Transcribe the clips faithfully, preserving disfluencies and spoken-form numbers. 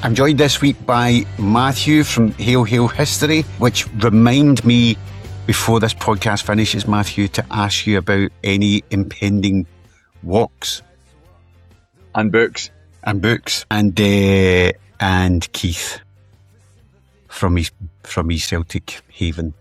I'm joined this week by Matthew from Hail Hail History, which remind me, before this podcast finishes, Matthew, to ask you about any impending walks. And books. And books. And uh, and Keith from his, from his Celtic haven.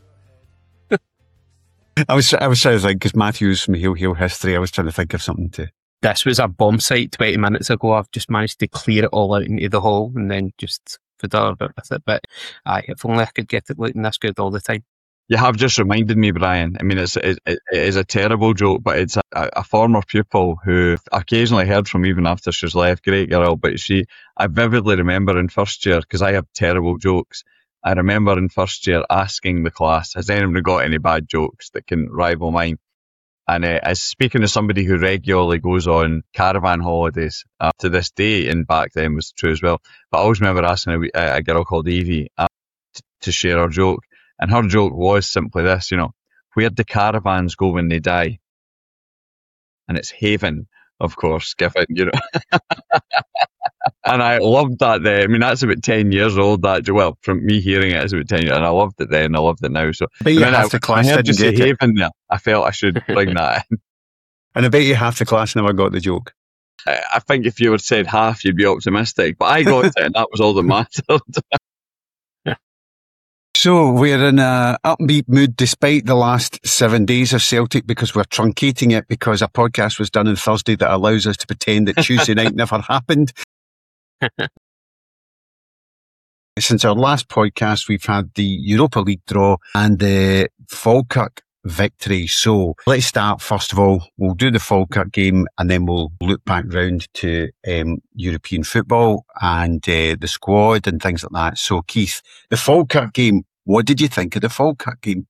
I was I was trying to think, because Matthew's from Hail Hail History, I was trying to think of something to... This was a bomb site twenty minutes ago. I've just managed to clear it all out into the hall and then just fiddle a bit with it. But aye, if only I could get it looking this good all the time. You have just reminded me, Brian. I mean, it's it, it is a terrible joke, but it's a, a former pupil who I occasionally heard from even after she's left. Great girl, but she, I vividly remember in first year, because I have terrible jokes, I remember in first year asking the class, has anyone got any bad jokes that can rival mine? And uh, as speaking to somebody who regularly goes on caravan holidays uh, to this day, and back then was true as well, but I always remember asking a, a girl called Evie uh, t- to share her joke. And her joke was simply this, you know, where do caravans go when they die? And it's Haven, of course, given, you know. And I loved that then. I mean, that's about ten years old, that, well, from me hearing it, it's about ten years, and I loved it then, I loved it now. So, but you have I, to class I heard you say get Haven there. I felt I should bring that in. And I bet you half the class never got the joke. I, I think if you had said half, you'd be optimistic, but I got it, and that was all that mattered. So we're in a upbeat mood despite the last seven days of Celtic, because we're truncating it because a podcast was done on Thursday that allows us to pretend that Tuesday night never happened. Since our last podcast, we've had the Europa League draw and the Falkirk victory. So let's start, first of all, we'll do the Falkirk game and then we'll look back round to um, European football and uh, the squad and things like that. So Keith, the Falkirk game, what did you think of the Falkirk game?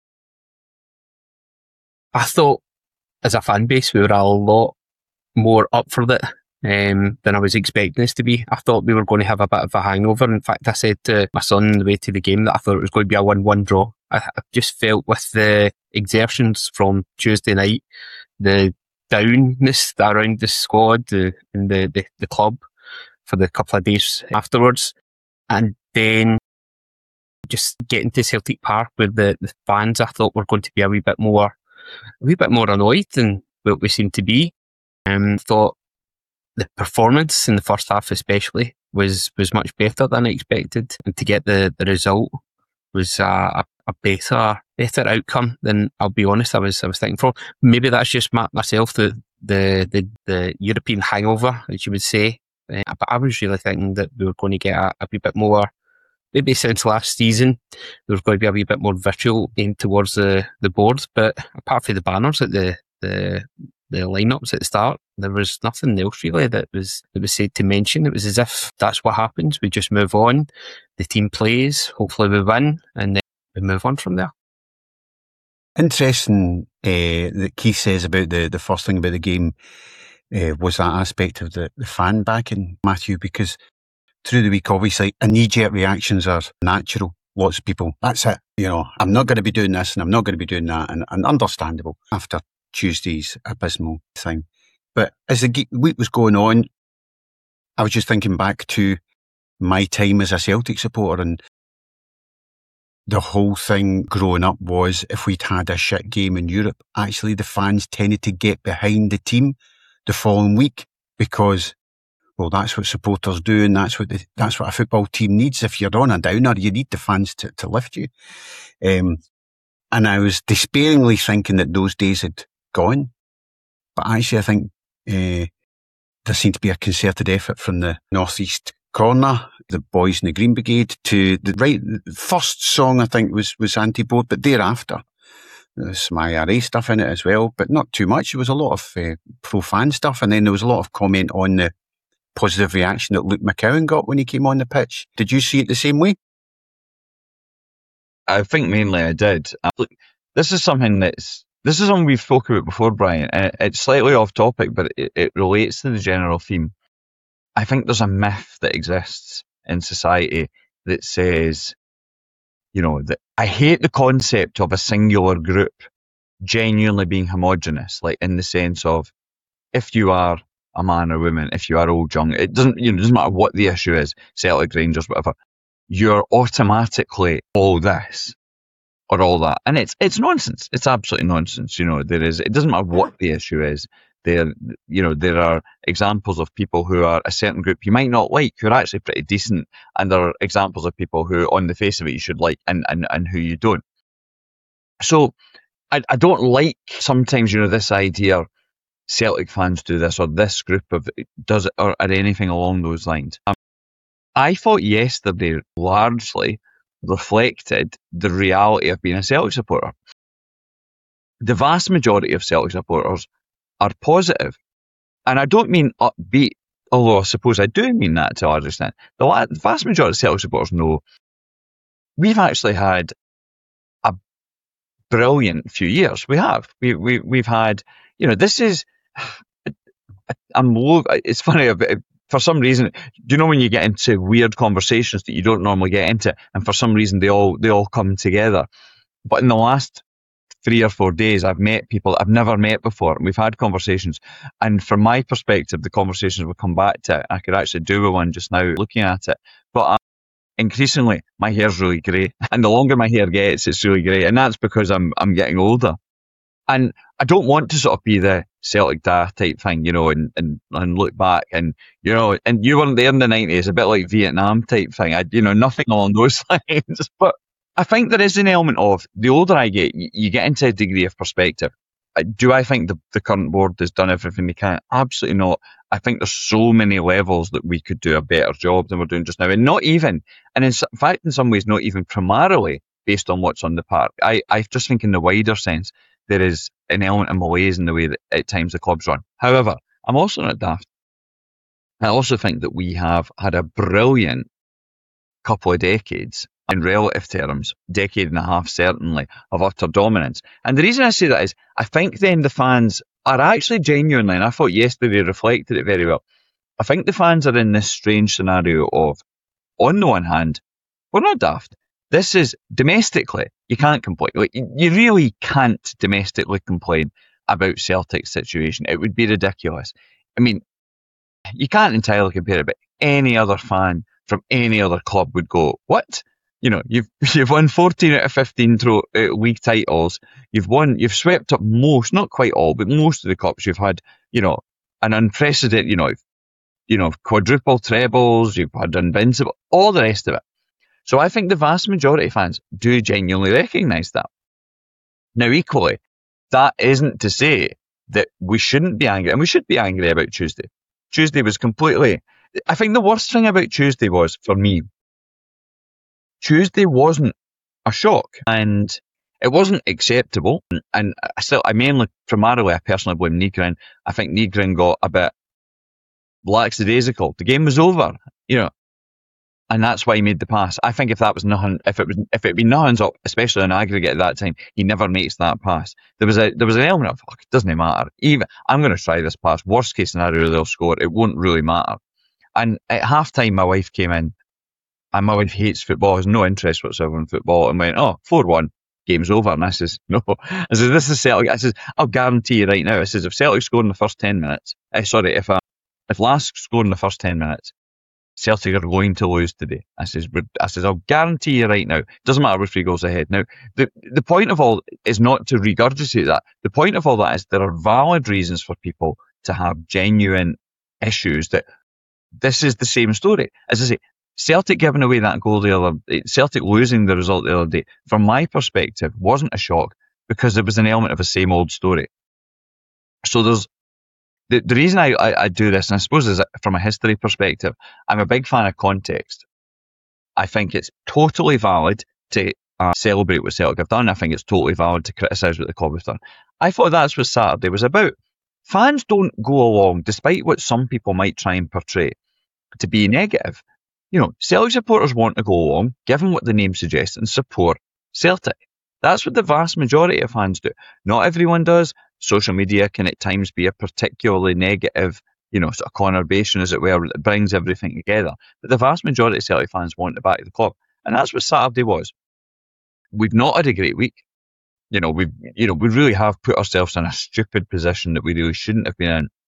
I thought, as a fan base, we were a lot more up for it um, than I was expecting us to be. I thought we were going to have a bit of a hangover. In fact, I said to my son on the way to the game that I thought it was going to be a one one draw. I, I just felt with the exertions from Tuesday night, the downness around the squad the, and the, the, the club for the couple of days afterwards, and then just getting to Celtic Park with the, the fans, I thought were going to be a wee bit more, a wee bit more annoyed than what we seemed to be. Um, thought the performance in the first half, especially, was was much better than I expected, and to get the, the result was a, a, a better better outcome than, I'll be honest, I was I was thinking for. Maybe that's just my, myself, the, the the the European hangover, as you would say. Uh, but I was really thinking that we were going to get a, a wee bit more. Maybe since last season, there was going to be a wee bit more vitriol aimed towards the, the board. But apart from the banners at the, the the lineups at the start, there was nothing else really that was that was said to mention. It was as if that's what happens. We just move on. The team plays. Hopefully we win, and then we move on from there. Interesting uh, that Keith says about the, the first thing about the game uh, was that aspect of the, the fan backing, Matthew, because through the week, obviously, knee-jerk reactions are natural. Lots of people, that's it. You know, I'm not going to be doing this and I'm not going to be doing that, and, and understandable after Tuesday's abysmal thing. But as the week was going on, I was just thinking back to my time as a Celtic supporter, and the whole thing growing up was, if we'd had a shit game in Europe, actually the fans tended to get behind the team the following week, because, well, that's what supporters do, and that's what the, that's what a football team needs. If you're on a downer, you need the fans to, to lift you. Um, and I was despairingly thinking that those days had gone. But actually, I think uh, there seemed to be a concerted effort from the northeast corner, the boys in the Green Brigade, to the right. The first song, I think, was, was anti-board, but thereafter, there's some I R A stuff in it as well, but not too much. There was a lot of uh, pro-fan stuff, and then there was a lot of comment on the positive reaction that Luke McCowan got when he came on the pitch. Did you see it the same way? I think mainly I did. Uh, look, this is something that's this is something we've spoken about before, Brian, and it's slightly off topic, but it, it relates to the general theme. I think there's a myth that exists in society that says, you know, that I hate the concept of a singular group genuinely being homogenous, like in the sense of, if you are a man or woman, if you are old, young, it doesn't, you know, it doesn't matter what the issue is, Celtic, Rangers, whatever, you're automatically all this or all that. And it's it's nonsense. It's absolutely nonsense. You know, there is, it doesn't matter what the issue is. There, you know, there are examples of people who are a certain group you might not like, who are actually pretty decent, and there are examples of people who, on the face of it, you should like, and, and, and who you don't. So I, I don't like sometimes, you know, this idea Celtic fans do this, or this group of does it, or, or anything along those lines. Um, I thought yesterday largely reflected the reality of being a Celtic supporter. The vast majority of Celtic supporters are positive, and I don't mean upbeat, although I suppose I do mean that to a large extent. The vast majority of Celtic supporters know we've actually had a brilliant few years. We have. We, we, we've had, you know, this is, I'm low, it's funny, for some reason, do you know when you get into weird conversations that you don't normally get into, and for some reason they all, they all come together. But in the last three or four days, I've met people I've never met before, and we've had conversations. And from my perspective, the conversations will come back to it. I could actually do with one just now looking at it. But um, increasingly, my hair's really grey, and the longer my hair gets, it's really grey, and that's because I'm I'm getting older. And I don't want to sort of be the Celtic daft type thing, you know, and, and, and look back and, you know, and you weren't there in the nineties, a bit like Vietnam type thing. I, you know, nothing along those lines. But I think there is an element of, the older I get, you, you get into a degree of perspective. Do I think the, the current board has done everything they can? Absolutely not. I think there's so many levels that we could do a better job than we're doing just now. And not even, and in fact, in some ways, not even primarily based on what's on the park. I, I just think in the wider sense, there is an element of malaise in the way that at times the club's run. However, I'm also not daft. I also think that we have had a brilliant couple of decades in relative terms, decade and a half certainly, of utter dominance. And the reason I say that is I think then the fans are actually genuinely, and I thought yesterday reflected it very well, I think the fans are in this strange scenario of, on the one hand, we're not daft. This is, domestically, you can't complain. Like, you really can't domestically complain about Celtic's situation. It would be ridiculous. I mean, you can't entirely compare it, but any other fan from any other club would go, what? You know, you've you've won fourteen out of fifteen tro- uh, league titles. You've won, you've swept up most, not quite all, but most of the cups. You've had, you know, an unprecedented, you know, you know, quadruple trebles. You've had invincible, all the rest of it. So I think the vast majority of fans do genuinely recognise that. Now, equally, that isn't to say that we shouldn't be angry, and we should be angry about Tuesday. Tuesday was completely, I think the worst thing about Tuesday was, for me, Tuesday wasn't a shock, and it wasn't acceptable. And I still, I mainly, primarily, I personally blame Nygren. I think Nygren got a bit lackadaisical. The game was over, you know, and that's why he made the pass. I think if that was nothing, if it was, if it had been nothing's up, especially in aggregate at that time, he never makes that pass. There was a, there was an element of, oh, it doesn't matter. Even I'm going to try this pass. Worst case scenario, they'll score. It won't really matter. And at half time, my wife came in, and my wife hates football, has no interest whatsoever in football, and went, oh, four one, game's over. And I says, no. I says, this is Celtic. I says, I'll guarantee you right now. I says, if Celtic score in the first ten minutes, eh, sorry, if uh, if Lask score in the first ten minutes, Celtic are going to lose today. I says, I says, I'll guarantee you right now. Doesn't matter if three goals ahead. Now, the the point of all is not to regurgitate that. The point of all that is there are valid reasons for people to have genuine issues that this is the same story. As I say, Celtic giving away that goal the other day, Celtic losing the result the other day, from my perspective, wasn't a shock because there was an element of a same old story. So there's the, the reason I, I, I do this, and I suppose is from a history perspective, I'm a big fan of context. I think it's totally valid to uh, celebrate what Celtic have done. I think it's totally valid to criticise what the club have done. I thought that's what Saturday was about. Fans don't go along, despite what some people might try and portray, to be negative. You know, Celtic supporters want to go along, given what the name suggests, and support Celtic. That's what the vast majority of fans do. Not everyone does. Social media can at times be a particularly negative, you know, sort of conurbation, as it were, that brings everything together. But the vast majority of Celtic fans want to back the club. And that's what Saturday was. We've not had a great week. You know, we've, you know, we really have put ourselves in a stupid position that we really shouldn't have been in.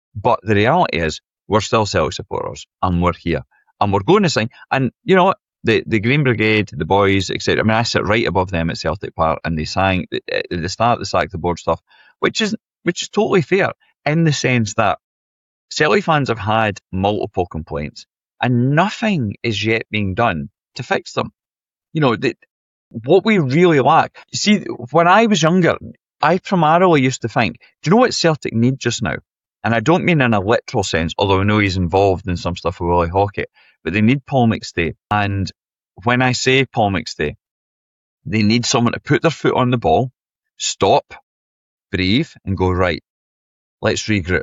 But the reality is, we're still Celtic supporters, and we're here, and we're going to sing. And you know what? The the Green Brigade, the boys, et cetera. I mean, I sit right above them at Celtic Park, and they sang at the start the sack the board stuff, which is which is totally fair in the sense that Celtic fans have had multiple complaints, and nothing is yet being done to fix them. You know, the, what we really lack. You see, when I was younger, I primarily used to think, do you know what Celtic need just now? And I don't mean in a literal sense, although I know he's involved in some stuff with Willie Hockett, but they need Paul McStay. And when I say Paul McStay, they need someone to put their foot on the ball, stop, breathe, and go, right, let's regroup.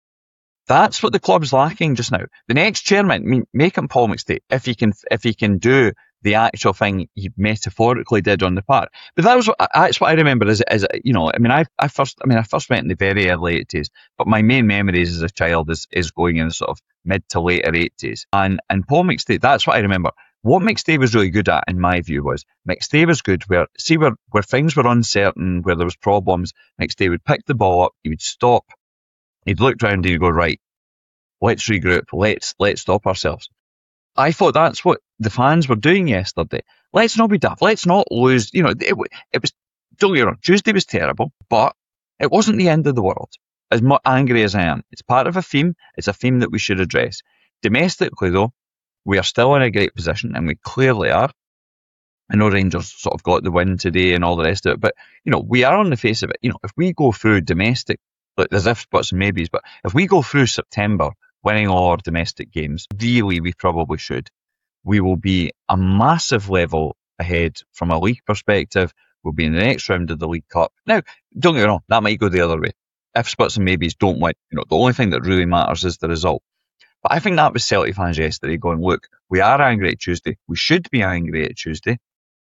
That's what the club's lacking just now. The next chairman, I mean, make him Paul McStay if he can, if he can do the actual thing he metaphorically did on the park. But that was what, that's what I remember as, as you know, I mean, I, I first, I mean, I first went in the very early eighties, but my main memories as a child is, is going in the sort of mid to later eighties. And, and Paul McStay, that's what I remember. What McStay was really good at, in my view, was McStay was good where, see, where, where things were uncertain, where there was problems, McStay would pick the ball up, he would stop, he'd look round and he'd go, right, let's regroup, let's, let's stop ourselves. I thought that's what the fans were doing yesterday. Let's not be daft. Let's not lose. You know, it, it was, don't get me wrong, Tuesday was terrible, but it wasn't the end of the world. As much angry as I am, it's part of a theme. It's a theme that we should address. Domestically, though, we are still in a great position, and we clearly are. I know Rangers sort of got the win today and all the rest of it, but, you know, we are on the face of it. You know, if we go through domestic, like there's ifs, buts, and maybes, but if we go through September winning all our domestic games, really we probably should, we will be a massive level ahead from a league perspective. We'll be in the next round of the League Cup. Now, don't get me wrong, that might go the other way. Ifs, buts, and maybes don't win. You know, the only thing that really matters is the result. But I think that was Celtic fans yesterday going, look, we are angry at Tuesday. We should be angry at Tuesday.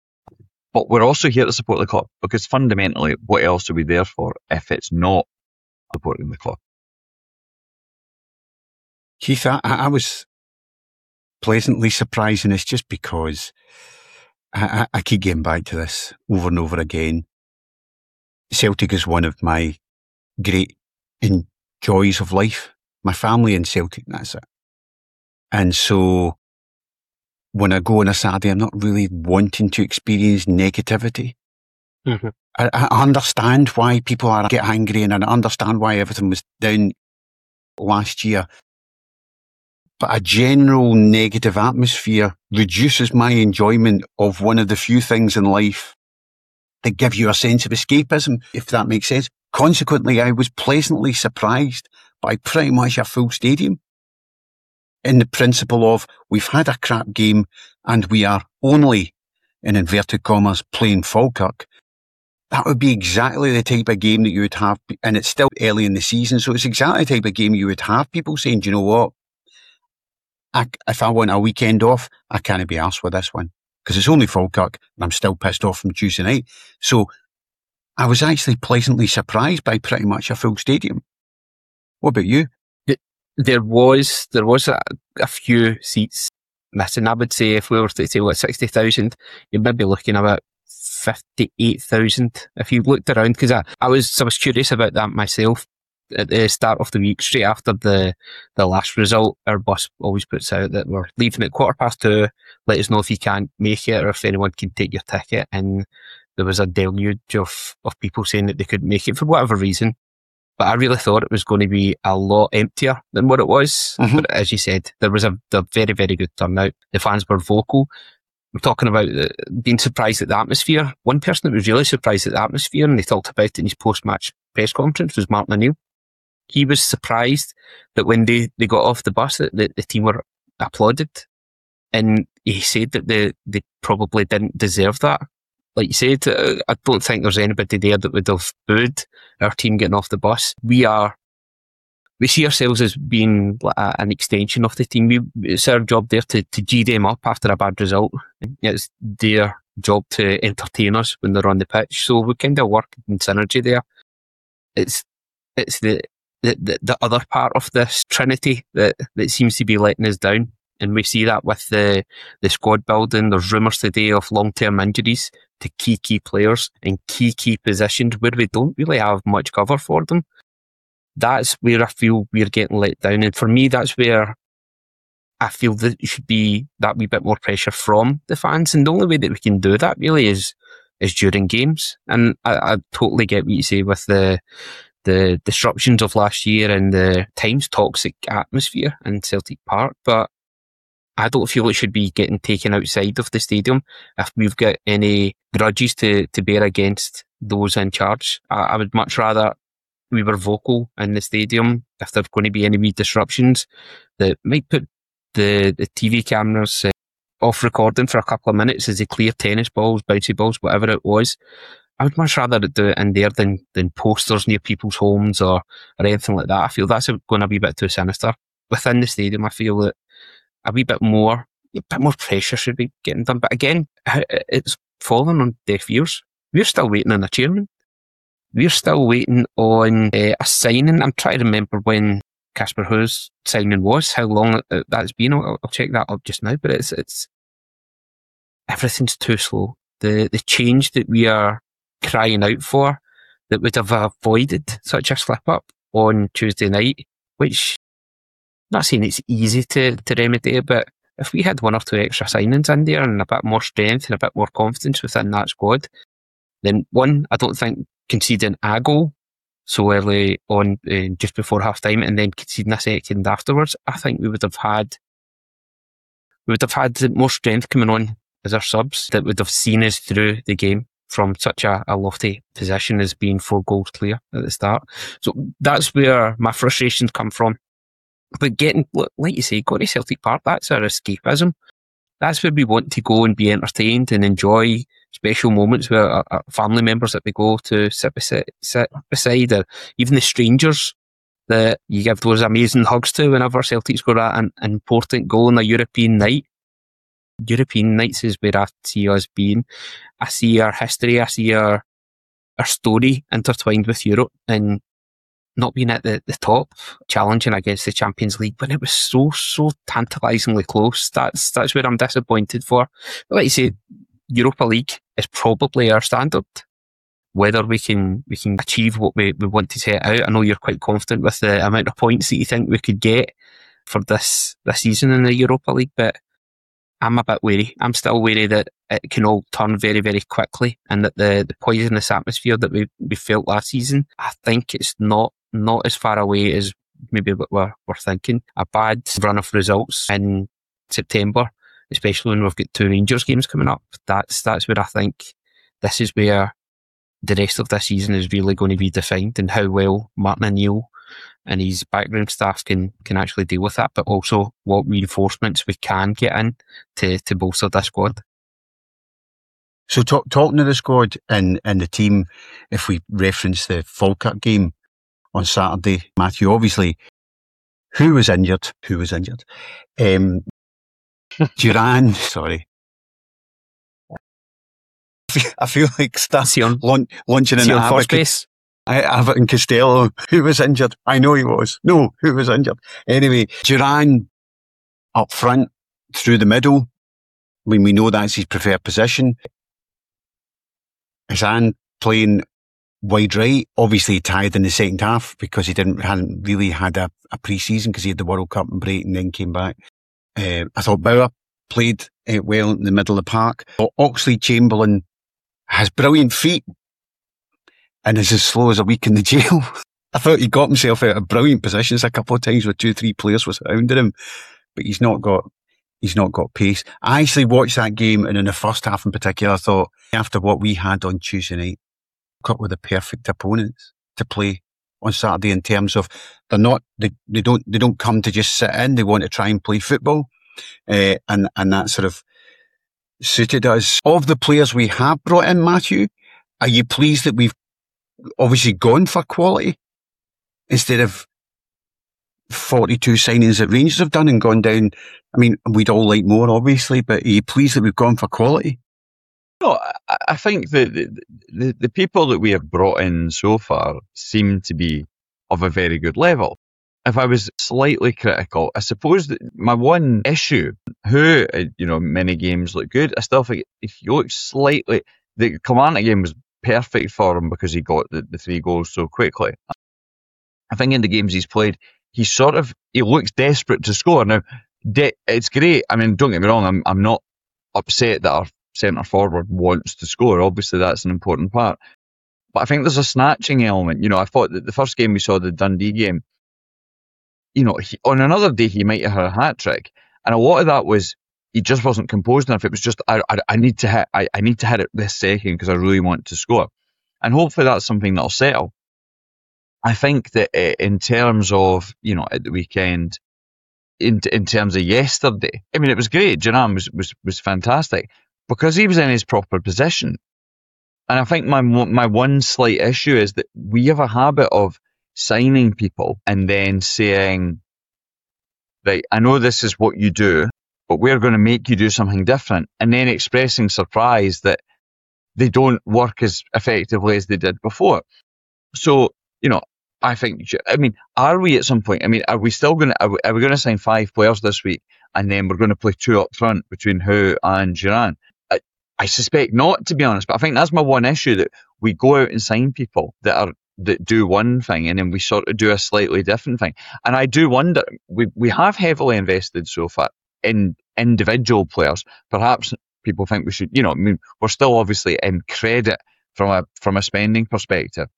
But we're also here to support the club, because fundamentally, what else are we there for if it's not supporting the club? Keith, I, I was pleasantly surprised, and it's just because I, I, I keep getting back to this over and over again. Celtic is one of my great joys of life. My family in Celtic, that's it. And so when I go on a Saturday, I'm not really wanting to experience negativity. Mm-hmm. I, I understand why people are get angry, and I understand why everything was down last year. But a general negative atmosphere reduces my enjoyment of one of the few things in life that give you a sense of escapism, if that makes sense. Consequently, I was pleasantly surprised by pretty much a full stadium in the principle of we've had a crap game and we are only, in inverted commas, playing Falkirk. That would be exactly the type of game that you would have, and it's still early in the season, so it's exactly the type of game you would have people saying, do you know what? I, if I want a weekend off, I can't be arsed with this one, because it's only Falkirk and I'm still pissed off from Tuesday night. So I was actually pleasantly surprised by pretty much a full stadium. What about you? There was there was a, a few seats missing. I would say if we were to say what sixty thousand, you'd maybe looking about fifty-eight thousand if you looked around. Because I, I was I was curious about that myself. At the start of the week, straight after the, the last result, our bus always puts out that we're leaving at quarter past two. Let us know if you can't make it or if anyone can take your ticket. And there was a deluge of, of people saying that they couldn't make it for whatever reason. But I really thought it was going to be a lot emptier than what it was. Mm-hmm. But as you said, there was a, a very, very good turnout. The fans were vocal. We're talking about the, being surprised at the atmosphere. One person that was really surprised at the atmosphere, and they talked about it in his post-match press conference, was Martin O'Neill. He was surprised that when they, they got off the bus that the, the team were applauded. And he said that they, they probably didn't deserve that. Like you said, I don't think there's anybody there that would have booed our team getting off the bus. We are, we see ourselves as being a, an extension of the team. We, it's our job there to, to G them up after a bad result. It's their job to entertain us when they're on the pitch. So we kind of work in synergy there. It's, it's the, The, the, the other part of this trinity that, that seems to be letting us down. And we see that with the, the squad building. There's rumours today of long-term injuries to key, key players in key, key positions where we don't really have much cover for them. that's where I feel we're getting let down. And for me, that's where I feel that it should be that wee bit more pressure from the fans. And the only way that we can do that really is is during games. And I, I totally get what you say with the the disruptions of last year and the times toxic atmosphere in Celtic Park. But I don't feel it should be getting taken outside of the stadium if we've got any grudges to, to bear against those in charge. I, I would much rather we were vocal in the stadium if there's going to be any wee disruptions that might put the, the T V cameras uh, off recording for a couple of minutes as they clear tennis balls, bouncy balls, whatever it was. I would much rather do it in there than, than posters near people's homes or, or anything like that. I feel that's going to be a bit too sinister. Within the stadium, I feel that a wee bit more, a bit more pressure should be getting done. But again, it's fallen on deaf ears. We're still waiting on a chairman. We're still waiting on uh, a signing. I'm trying to remember when Casper Hou's signing was, how long that's been. I'll, I'll check that up just now. But it's it's everything's too slow. The the change that we are crying out for that would have avoided such a slip up on Tuesday night, which, not saying it's easy to, to remedy, but if we had one or two extra signings in there and a bit more strength and a bit more confidence within that squad, then one, I don't think conceding a goal so early on, uh, just before half time, and then conceding a second afterwards, I think we would have had we would have had more strength coming on as our subs that would have seen us through the game from such a, a lofty position as being four goals clear at the start. So that's where my frustrations come from. But getting, like you say, going to Celtic Park, that's our escapism. That's where we want to go and be entertained and enjoy special moments with our, our family members that we go to sit beside, sit beside, or even the strangers that you give those amazing hugs to whenever Celtic score an, an important goal on a European night. European nights is where I see us being. I see our history, I see our our story intertwined with Europe, and not being at the, the top, challenging against the Champions League, but it was so, so tantalisingly close. That's that's where I'm disappointed for. But like you say, Europa League is probably our standard. Whether we can we can achieve what we, we want to set out. I know you're quite confident with the amount of points that you think we could get for this this season in the Europa League, but I'm a bit wary. I'm still wary that it can all turn very, very quickly, and that the, the poisonous atmosphere that we, we felt last season, I think it's not not as far away as maybe what we're, we're thinking. A bad run of results in September, especially when we've got two Rangers games coming up, that's that's where I think this is where the rest of this season is really going to be defined, and how well Martin O'Neill and his background staff can can actually deal with that, but also what reinforcements we can get in to, to bolster the squad. So talk, talking to the squad and, and the team, if we reference the Falkirk game on Saturday, Matthew, obviously, who was injured? Who was injured? Um, Duran, sorry. I feel like starting launch, launching in the first base. Everton Costello, who was injured? I know he was. No, who was injured? Anyway, Duran up front, through the middle, when we know that's his preferred position. Hassan playing wide right, obviously tired in the second half because he didn't hadn't really had a, a pre-season because he had the World Cup and break and then came back. Uh, I thought Bauer played uh, well in the middle of the park. Oxlade-Chamberlain has brilliant feet and is as slow as a week in the jail. I thought he got himself out of brilliant positions a couple of times with two, three players was surrounding him, but he's not got he's not got pace. I actually watched that game, and in the first half in particular, I thought after what we had on Tuesday night, cut with the perfect opponents to play on Saturday in terms of they're not they, they don't they don't come to just sit in. They want to try and play football, uh, and and that sort of suited us. Of the players we have brought in, Matthew, are you pleased that we've obviously gone for quality instead of forty-two signings that Rangers have done and gone down? I mean, we'd all like more, obviously, but are you pleased that we've gone for quality? No, I, I think that the, the, the people that we have brought in so far seem to be of a very good level. If I was slightly critical, I suppose that my one issue, who, you know, many games look good, I still think if you look slightly, the Kilmarnock game was perfect for him because he got the, the three goals so quickly. I think in the games he's played, he sort of, he looks desperate to score. Now, de- it's great. I mean, don't get me wrong, I'm, I'm not upset that our centre forward wants to score. Obviously, that's an important part. But I think there's a snatching element. You know, I thought that the first game we saw, the Dundee game, you know, he, on another day he might have had a hat trick, and a lot of that was he just wasn't composed enough. It was just I I, I need to hit I, I need to hit it this second because I really want to score, and hopefully that's something that'll settle. I think that uh, in terms of, you know, at the weekend, in in terms of yesterday, I mean, it was great. Duran was was was fantastic because he was in his proper position. And I think my my one slight issue is that we have a habit of signing people and then saying, right, I know this is what you do, but we're going to make you do something different, and then expressing surprise that they don't work as effectively as they did before. So, you know, I think, I mean, are we at some point, I mean, are we still going to, are we, are we going to sign five players this week and then we're going to play two up front between Howe and Duran? I, I suspect not, to be honest, but I think that's my one issue, that we go out and sign people that are, that do one thing and then we sort of do a slightly different thing. And I do wonder, we, we have heavily invested so far in individual players. Perhaps people think we should, you know, I mean, we're still obviously in credit from a, from a spending perspective.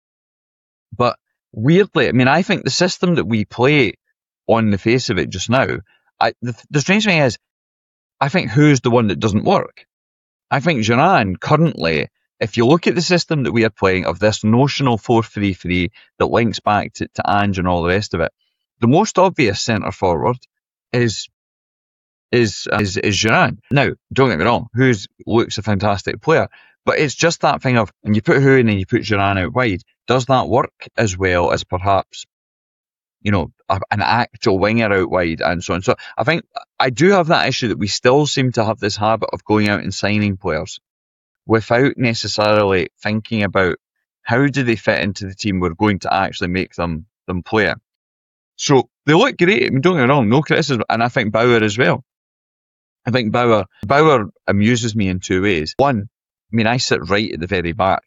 But weirdly, I mean, I think the system that we play on the face of it just now, I, the, the strange thing is, I think who's the one that doesn't work? I think Duran currently, if you look at the system that we are playing of this notional four three three that links back to, to Ange and all the rest of it, the most obvious centre forward is is is is Duran. Now, don't get me wrong, Who's looks a fantastic player, but it's just that thing of, and you put Who in and you put Duran out wide, does that work as well as perhaps, you know, a, an actual winger out wide and so on? So I think I do have that issue that we still seem to have this habit of going out and signing players without necessarily thinking about how do they fit into the team we're going to actually make them them play. So they look great. I mean, don't get me wrong, no criticism, and I think Bauer as well. I think Bauer Bauer amuses me in two ways. One, I mean, I sit right at the very back,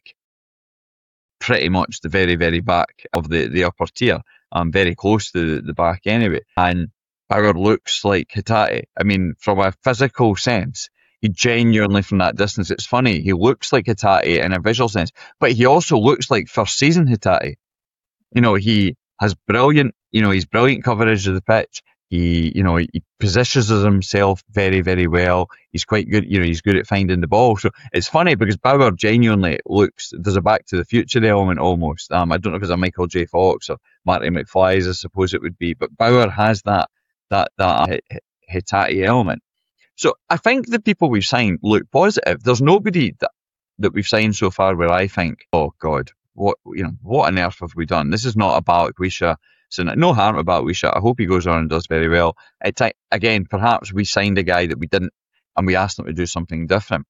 pretty much the very, very back of the, the upper tier. I'm very close to the, the back anyway. And Bauer looks like Hatate. I mean, from a physical sense, he genuinely, from that distance, it's funny, he looks like Hatate in a visual sense, but he also looks like first season Hatate. You know, he has brilliant, you know, he's brilliant coverage of the pitch. He, you know, he positions himself very, very well. He's quite good, you know, he's good at finding the ball. So it's funny because Bauer genuinely looks, there's a Back to the Future element almost. Um, I don't know if it's a Michael J. Fox or Marty McFly, as I suppose it would be, but Bauer has that, that, that Hatate element. So I think the people we've signed look positive. There's nobody that, that we've signed so far where I think, oh God, what, you know, what on earth have we done? This is not about Wisha. So no harm about Wisha. I hope he goes on and does very well. It's, again, perhaps we signed a guy that we didn't, and we asked him to do something different.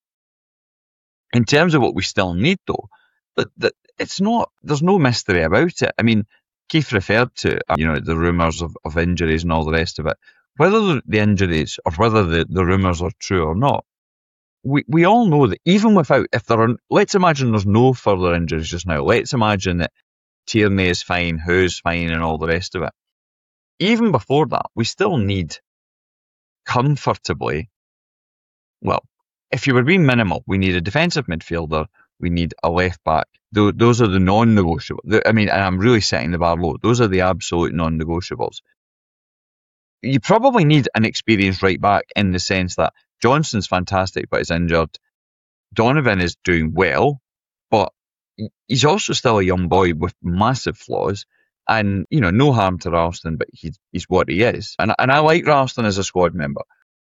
In terms of what we still need, though, that, that it's not, there's no mystery about it. I mean, Keith referred to, you know, the rumours of, of injuries and all the rest of it. Whether the injuries or whether the, the rumours are true or not, we, we all know that even without, if there are, let's imagine there's no further injuries just now. Let's imagine that Tierney is fine, Who's fine, and all the rest of it. Even before that, we still need comfortably, well, if you were being minimal, we need a defensive midfielder, we need a left back. Those are the non-negotiables. I mean, and I'm really setting the bar low. Those are the absolute non-negotiables. You probably need an experienced right back in the sense that Johnson's fantastic but is injured. Donovan is doing well, but he's also still a young boy with massive flaws. And, you know, no harm to Ralston, but he's, he's what he is. And, and I like Ralston as a squad member.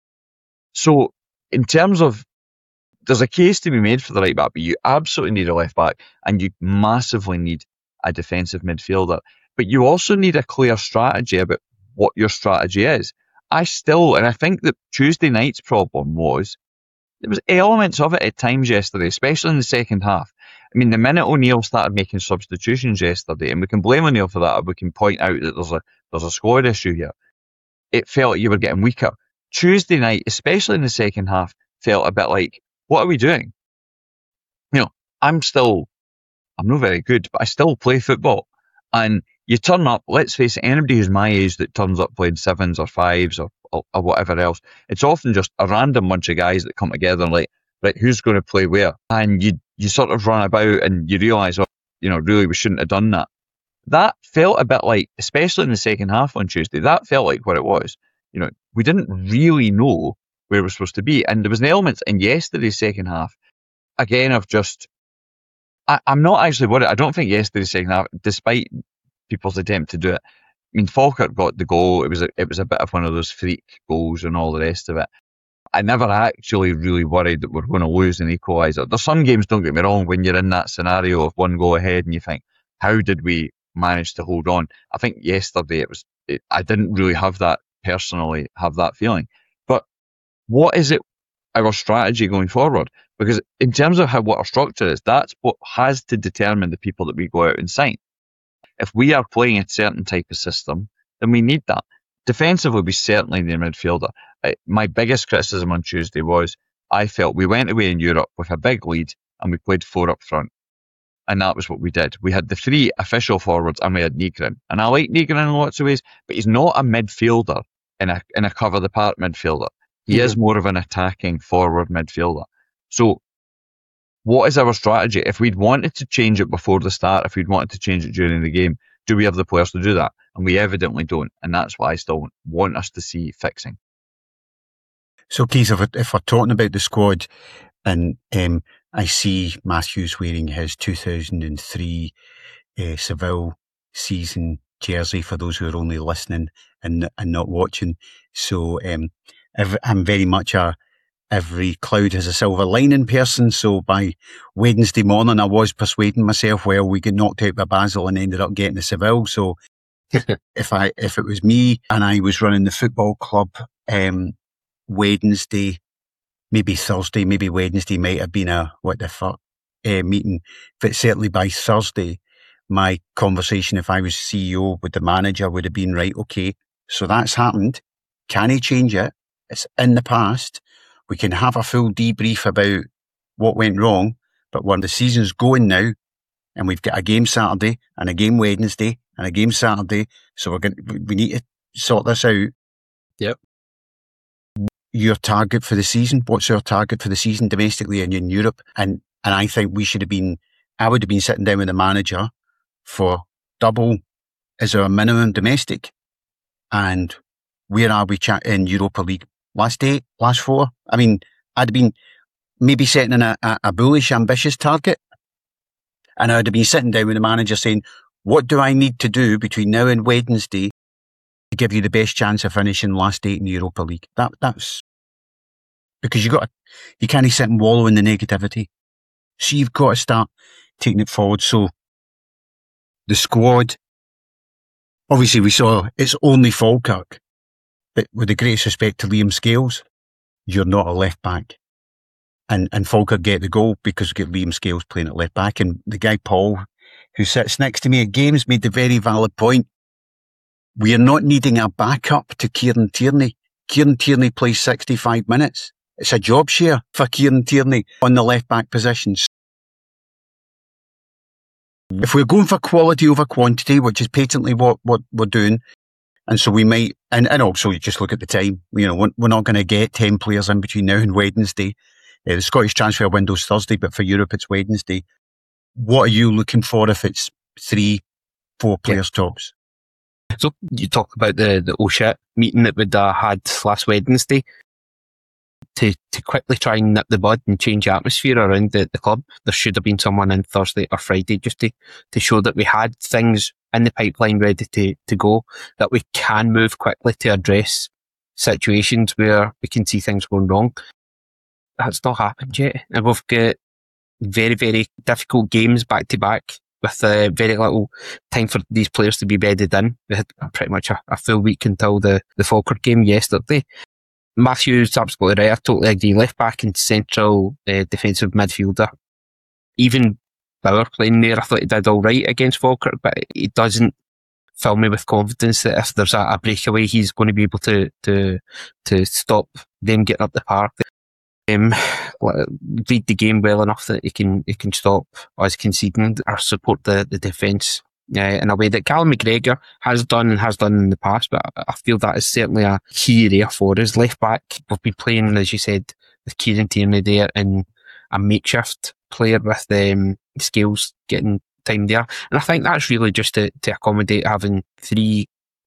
So, in terms of, there's a case to be made for the right back, but you absolutely need a left back, and you massively need a defensive midfielder. But you also need a clear strategy about what your strategy is. I still, and I think that Tuesday night's problem was, there was elements of it at times yesterday, especially in the second half. I mean, the minute O'Neill started making substitutions yesterday, and we can blame O'Neill for that, or we can point out that there's a there's a squad issue here, it felt like you were getting weaker. Tuesday night, especially in the second half, felt a bit like, what are we doing? You know, I'm still, I'm not very good, but I still play football. And you turn up, let's face it, anybody who's my age that turns up playing sevens or fives or, or, or whatever else, it's often just a random bunch of guys that come together and like, right, who's going to play where? And you you sort of run about and you realise, oh, you know, really we shouldn't have done that. That felt a bit like, especially in the second half on Tuesday, that felt like what it was. You know, we didn't really know where we're supposed to be. And there was an element in yesterday's second half, again, of just, I, I'm not actually worried. I don't think yesterday's second half, despite people's attempt to do it, I mean, Falkirk got the goal. It was a, it was a bit of one of those freak goals and all the rest of it. I never actually really worried that we're going to lose an equaliser. There's some games, don't get me wrong, when you're in that scenario of one goal ahead and you think, how did we manage to hold on? I think yesterday it was, it, I didn't really have that personally, have that feeling. But what is it, our strategy going forward? Because in terms of how what our structure is, that's what has to determine the people that we go out and sign. If we are playing a certain type of system, then we need that. Defensively, we certainly need a midfielder. I, my biggest criticism on Tuesday was I felt we went away in Europe with a big lead and we played four up front. And that was what we did. We had the three official forwards and we had Nygren. And I like Nygren in lots of ways, but he's not a midfielder in a in a cover the park midfielder. He mm-hmm. is more of an attacking forward midfielder. So what is our strategy? If we'd wanted to change it before the start, if we'd wanted to change it during the game, do we have the players to do that? And we evidently don't. And that's what I still want us to see fixing. So, Keith, if, if we're talking about the squad, and um, I see Matthews wearing his two thousand three uh, Seville season jersey, for those who are only listening and, and not watching. So um, I'm very much a every cloud has a silver lining person. So by Wednesday morning, I was persuading myself, well, we get knocked out by Basel and ended up getting to Seville. So if I if it was me and I was running the football club, um, Wednesday, maybe Thursday, maybe Wednesday might have been a what the fuck uh, meeting, but certainly by Thursday, my conversation, if I was C E O with the manager, would have been, right, okay, so that's happened. Can he change it? It's in the past. We can have a full debrief about what went wrong, but when the season's going now, and we've got a game Saturday and a game Wednesday and a game Saturday, so we're going to, we need to sort this out. Yep. Your target for the season? What's our target for the season domestically and in Europe? And and I think we should have been, I would have been sitting down with the manager for double as our minimum domestic. And where are we chat in Europa League? Last eight, last four? I mean, I'd have been maybe setting in a, a, a bullish, ambitious target. And I'd have been sitting down with the manager saying, what do I need to do between now and Wednesday to give you the best chance of finishing last eight in the Europa League? That That's because you got to, you can't sit and wallow in the negativity. So you've got to start taking it forward. So the squad, obviously we saw it's only Falkirk. But with the greatest respect to Liam Scales, you're not a left back. And and Falkirk get the goal because we get Liam Scales playing at left back. And the guy, Paul, who sits next to me at games, made the very valid point. We are not needing a backup to Kieran Tierney. Kieran Tierney plays sixty-five minutes. It's a job share for Kieran Tierney on the left back positions. If we're going for quality over quantity, which is patently what, what we're doing, and so we might, and, and also you just look at the time, you know, we're, we're not going to get ten players in between now and Wednesday. Uh, the Scottish transfer window's Thursday, but for Europe it's Wednesday. What are you looking for if it's three, four players yeah. tops? So you talk about the, the oh shit meeting that we'd uh, had last Wednesday. To, to quickly try and nip the bud and change the atmosphere around the, the club, there should have been someone in Thursday or Friday just to, to show that we had things in the pipeline ready to, to go, that we can move quickly to address situations where we can see things going wrong. That's not happened yet. And we've got very, very difficult games back to back with uh, very little time for these players to be bedded in. We had pretty much a, a full week until the, the Falkirk game yesterday. Matthew's absolutely right. I totally agree. Left back and central uh, defensive midfielder. Even Bauer playing there, I thought he did all right against Falkirk, but he doesn't fill me with confidence that if there's a, a breakaway, he's going to be able to to to stop them getting up the park. Um, read the game well enough that he can he can stop us conceding or support the, the defence uh, in a way that Callum McGregor has done and has done in the past, but I feel that is certainly a key area for us. Left back, we've been playing, as you said, with Kieran Tierney there and a makeshift player with um, Scales getting time there. And I think that's really just to, to accommodate having three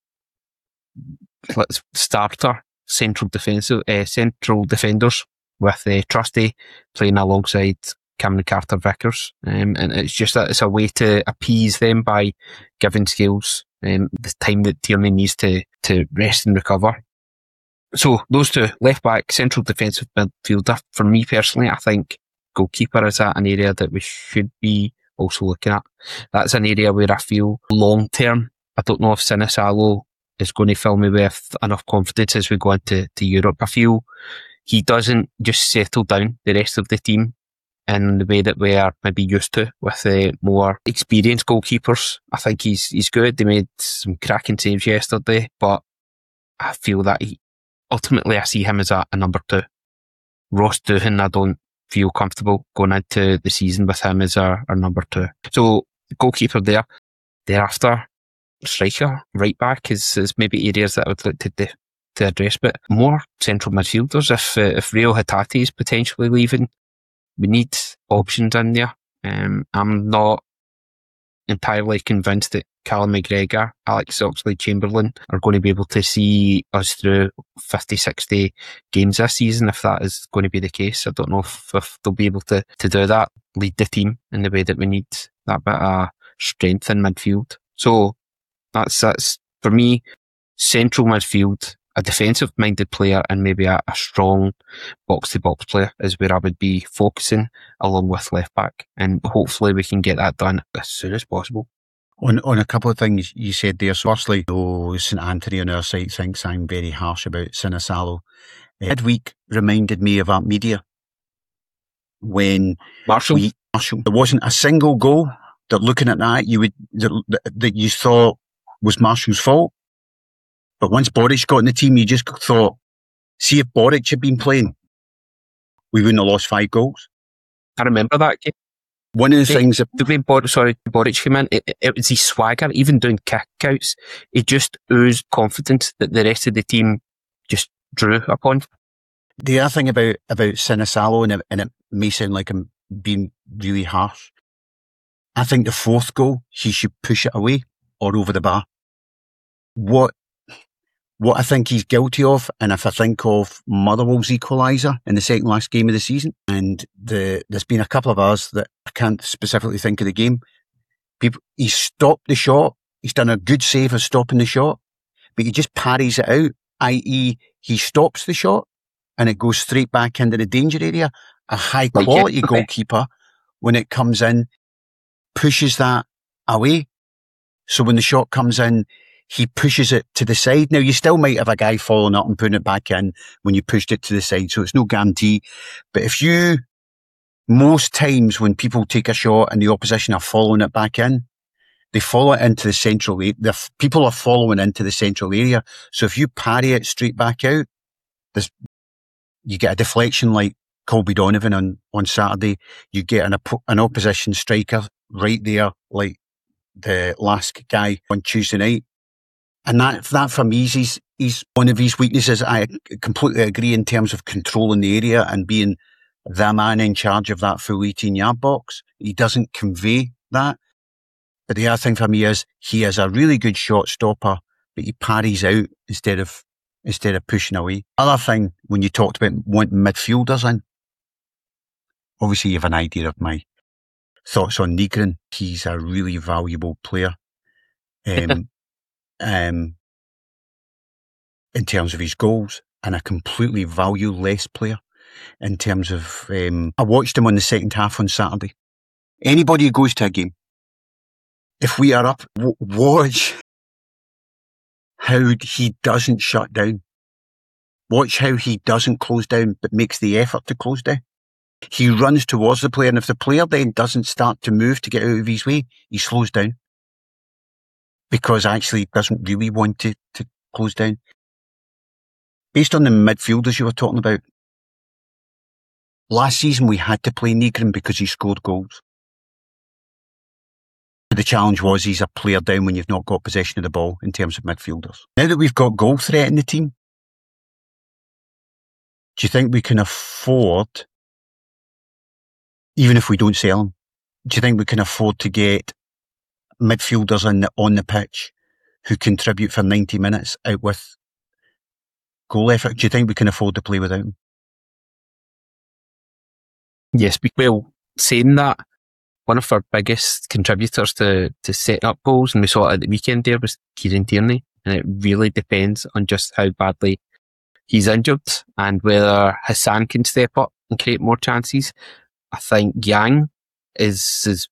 let's starter central defensive uh, central defenders with uh, Trusty playing alongside Cameron Carter-Vickers, um, and it's just that it's a way to appease them by giving Scales um, the time that Tierney needs to to rest and recover. So those two, left back, central defensive midfielder. For me personally, I think goalkeeper is an area that we should be also looking at. That's an area where I feel long term, I don't know if Sinisalo is going to fill me with enough confidence as we go into to Europe. I feel he doesn't just settle down the rest of the team in the way that we are maybe used to with uh, more experienced goalkeepers. I think he's he's good. They made some cracking saves yesterday, but I feel that he, ultimately I see him as a, a number two. Ross Doohan, I don't feel comfortable going into the season with him as our, our number two. So goalkeeper there. Thereafter, striker, right back is, is maybe areas that I would look to de- to address, but more central midfielders. If uh, if Rio Hatate is potentially leaving, we need options in there. Um, I'm not entirely convinced that Callum McGregor, Alex Oxlade-Chamberlain are going to be able to see us through fifty, sixty games this season, if that is going to be the case. I don't know if, if they'll be able to, to do that, lead the team in the way that we need that bit of strength in midfield. So that's, that's for me, central midfield, a defensive-minded player and maybe a, a strong box-to-box player is where I would be focusing, along with left-back. And hopefully we can get that done as soon as possible. On on a couple of things you said there. So firstly, though St Anthony on our site thinks I'm very harsh about Sinisalo. Uh, midweek reminded me of Art Media when Marshall? We, Marshall. There wasn't a single goal that looking at that you would that, that you thought was Marshall's fault. But once Boric got in the team, you just thought, see if Boric had been playing, we wouldn't have lost five goals. I remember that game. One of the, the things that... The way Boric, sorry, Boric came in, it, it was his swagger, even doing kick-outs. He just oozed confidence that the rest of the team just drew upon. The other thing about, about Sinisalo, and it, and it may sound like I'm being really harsh, I think the fourth goal, he should push it away or over the bar. What What I think he's guilty of, and if I think of Motherwell's equaliser in the second last game of the season, and the there's been a couple of others that I can't specifically think of the game. People, he's stopped the shot. He's done a good save of stopping the shot, but he just parries it out, that is he stops the shot and it goes straight back into the danger area. A high quality like goalkeeper, when it comes in, pushes that away. So when the shot comes in, he pushes it to the side. Now, you still might have a guy following up and putting it back in when you pushed it to the side, so it's no guarantee. But if you, most times when people take a shot and the opposition are following it back in, they follow it into the central area. The people are following into the central area. So if you parry it straight back out, this, you get a deflection like Colby Donovan on, on Saturday. You get an, an opposition striker right there, like the last guy on Tuesday night. And that, that for me, is he's one of his weaknesses. I completely agree in terms of controlling the area and being the man in charge of that full eighteen-yard box. He doesn't convey that. But the other thing for me is he is a really good shot stopper, but he parries out instead of instead of pushing away. Other thing, when you talked about wanting midfielders in, obviously you have an idea of my thoughts on Nygren. He's a really valuable player. Um, Um, in terms of his goals, and a completely valueless player in terms of, um, I watched him on the second half on Saturday. Anybody who goes to a game, if we are up, w- watch how he doesn't shut down. Watch how he doesn't close down, but makes the effort to close down. He runs towards the player, and if the player then doesn't start to move to get out of his way, he slows down. Because actually he doesn't really want to, to close down. Based on the midfielders you were talking about, last season we had to play Nygren because he scored goals. The challenge was he's a player down when you've not got possession of the ball in terms of midfielders. Now that we've got goal threat in the team, do you think we can afford, even if we don't sell them, do you think we can afford to get midfielders on the, on the pitch who contribute for ninety minutes out with goal effort? Do you think we can afford to play without them? Yes, well, saying that, one of our biggest contributors to, to setting up goals, and we saw it at the weekend there, was Kieran Tierney, and it really depends on just how badly he's injured and whether Hassan can step up and create more chances. I think Yang is, is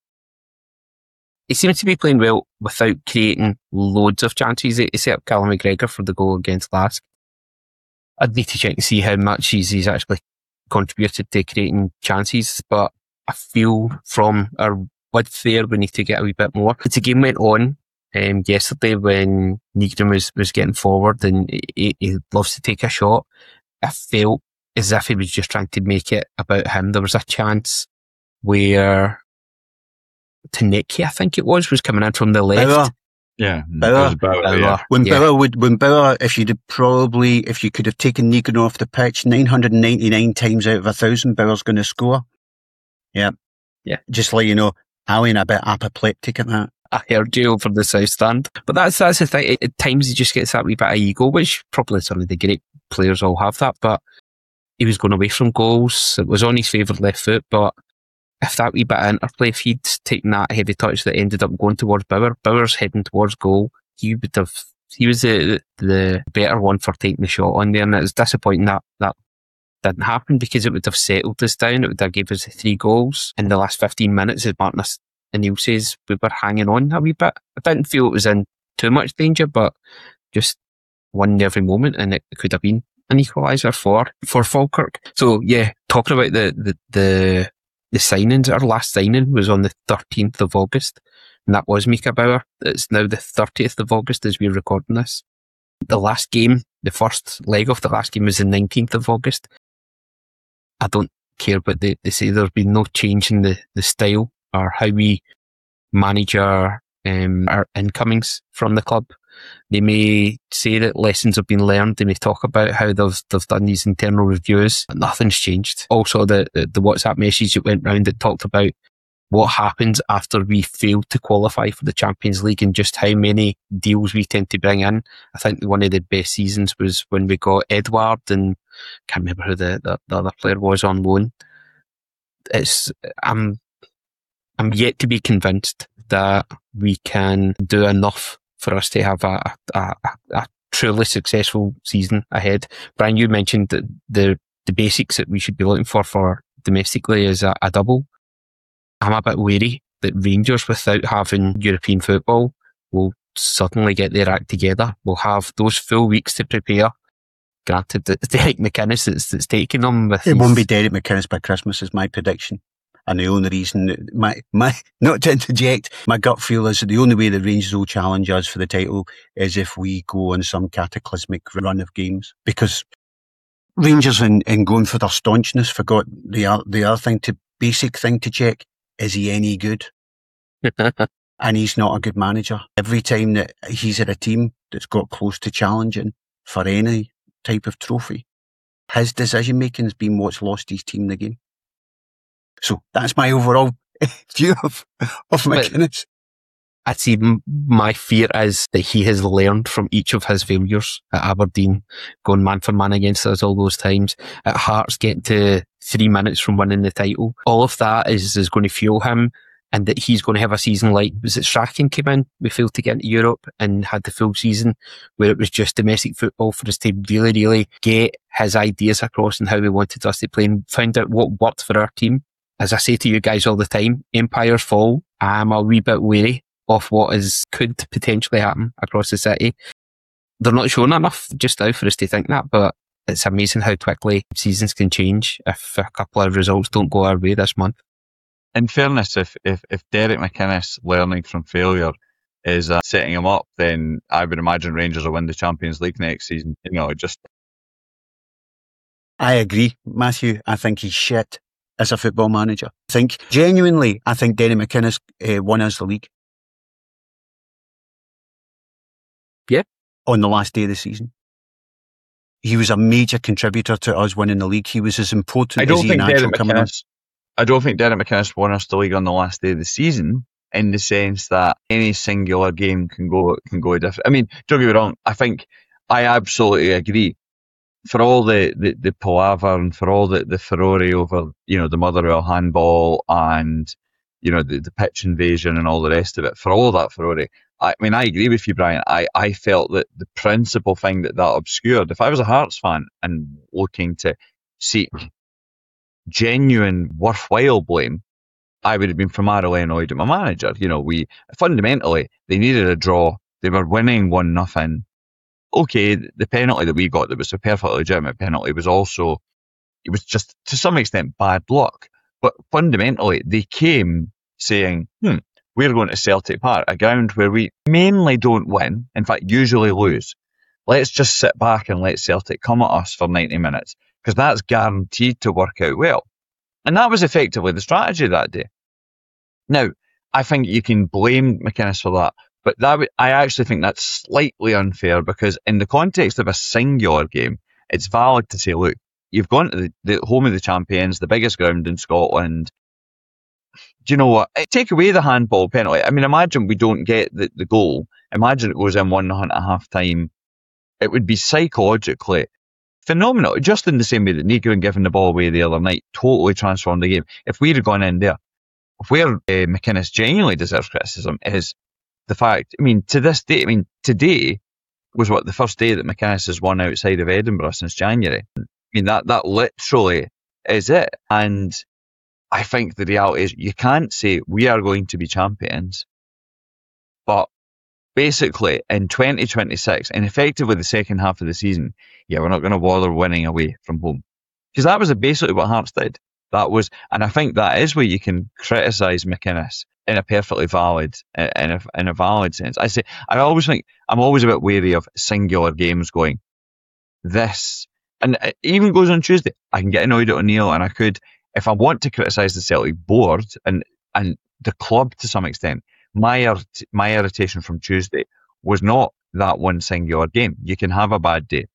he seems to be playing well without creating loads of chances. He set up Callum McGregor for the goal against Lask. I'd need to check to see how much he's, he's actually contributed to creating chances, but I feel from our width there we need to get a wee bit more. As the game went on um, yesterday, when Nygren was, was getting forward and he, he loves to take a shot, I felt as if he was just trying to make it about him. There was a chance where Taneki, I think it was, was coming in from the left. Bauer. Yeah, Bauer. Bauer, Bauer. yeah. When Yeah. Bauer would, when Bauer, if you'd have probably, if you could have taken Nygren off the pitch, nine hundred ninety-nine times out of a thousand, Bauer's going to score. Yeah. Yeah. Just let you know, I went a bit apoplectic at that. I heard you over the south stand. But that's that's the thing. At times he just gets that wee bit of ego, which probably some of the great players all have that, but he was going away from goals. It was on his favoured left foot, but if that wee bit of interplay, if he'd taken that heavy touch that ended up going towards Bauer, Bauer's heading towards goal, he would have, he was the the better one for taking the shot on there, and it was disappointing that that didn't happen, because it would have settled us down. It would have given us three goals in the last fifteen minutes, as Martin O'Neill says. We were hanging on a wee bit. I didn't feel it was in too much danger, but just one every moment, and it could have been an equaliser for for Falkirk. So yeah, talking about the the the, the signings, our last signing was on the thirteenth of August, and that was Mika Bauer. It's now the thirtieth of August as we're recording this. The last game, the first leg of the last game, was the nineteenth of August. I don't care what they, they say. There's been no change in the, the style or how we manage our um, our incomings from the club. They may say that lessons have been learned. They may talk about how they've they've done these internal reviews. Nothing's changed. Also, the, the, the WhatsApp message that went round that talked about what happens after we fail to qualify for the Champions League and just how many deals we tend to bring in. I think one of the best seasons was when we got Edward, and can't remember who the, the, the other player was on loan. It's I'm I'm yet to be convinced that we can do enough for us to have a, a, a, a truly successful season ahead. Brian, you mentioned that the the basics that we should be looking for for domestically is a, a double. I'm a bit wary that Rangers, without having European football, will suddenly get their act together. We'll have those full weeks to prepare. Granted, it's Derek McInnes that's, that's taking them. With It his, won't be Derek McInnes by Christmas, is my prediction. And the only reason, my, my, not to interject, my gut feel is that the only way the Rangers will challenge us for the title is if we go on some cataclysmic run of games. Because Rangers, in, in going for their staunchness, forgot the, other- the other thing to, basic thing to check, is he any good? And he's not a good manager. Every time that he's at a team that's got close to challenging for any type of trophy, his decision making has been what's lost his team the game. So that's my overall view of, of McInnes. I'd say m- my fear is that he has learned from each of his failures at Aberdeen, going man for man against us all those times. At Hearts, getting to three minutes from winning the title. All of that is, is going to fuel him, and that he's going to have a season like, was it Strachan came in? We failed to get into Europe and had the full season where it was just domestic football for us to really, really get his ideas across and how we wanted us to play, and find out what worked for our team. As I say to you guys all the time, empires fall. I'm a wee bit wary of what is could potentially happen across the city. They're not showing enough just now for us to think that, but it's amazing how quickly seasons can change if a couple of results don't go our way this month. In fairness, if, if, if Derek McInnes learning from failure is uh, setting him up, then I would imagine Rangers will win the Champions League next season. You know, just I agree, Matthew. I think he's shit as a football manager. I think, genuinely, I think Derek McInnes uh, won us the league. Yeah. On the last day of the season. He was a major contributor to us winning the league. He was as important I don't as think Ian Atchell Derek coming on. McInnes. I don't think Derek McInnes won us the league on the last day of the season, in the sense that any singular game can go can go different. I mean, don't get me wrong. I think I absolutely agree. For all the, the, the palaver and for all the, the furore over, you know, the Motherwell handball and, you know, the, the pitch invasion and all the rest of it, for all of that furore, I mean, I agree with you, Brian. I, I felt that the principal thing that that obscured, if I was a Hearts fan and looking to seek genuine, worthwhile blame, I would have been primarily annoyed at my manager. You know, we fundamentally, they needed a draw. They were winning one nothing. Okay, the penalty that we got, that was a perfectly legitimate penalty, was also, it was just to some extent bad luck. But fundamentally, they came saying, hmm, we're going to Celtic Park, a ground where we mainly don't win, in fact, usually lose. Let's just sit back and let Celtic come at us for ninety minutes, because that's guaranteed to work out well. And that was effectively the strategy that day. Now, I think you can blame McInnes for that, but that w- I actually think that's slightly unfair, because in the context of a singular game, it's valid to say, look, you've gone to the, the home of the champions, the biggest ground in Scotland. Do you know what? Take away the handball penalty. I mean, imagine we don't get the, the goal. Imagine it goes in one nothing at half time. It would be psychologically phenomenal, just in the same way that Negron giving the ball away the other night totally transformed the game. If we'd have gone in there, where uh, McInnes genuinely deserves criticism is the fact, I mean, to this day, I mean, today was what, the first day that McInnes has won outside of Edinburgh since January. I mean, that, that literally is it. And I think the reality is you can't say we are going to be champions, but basically in twenty twenty-six, and effectively the second half of the season, yeah, we're not going to bother winning away from home. Because that was basically what Hearts did. That was, and I think that is where you can criticise McInnes in a perfectly valid, in a, in a valid sense. I say, I always think, I'm always a bit wary of singular games going, this, and it even goes on Tuesday. I can get annoyed at O'Neill, and I could, if I want to criticise the Celtic board and, and the club to some extent, my, irrit- my irritation from Tuesday was not that one singular game. You can have a bad day.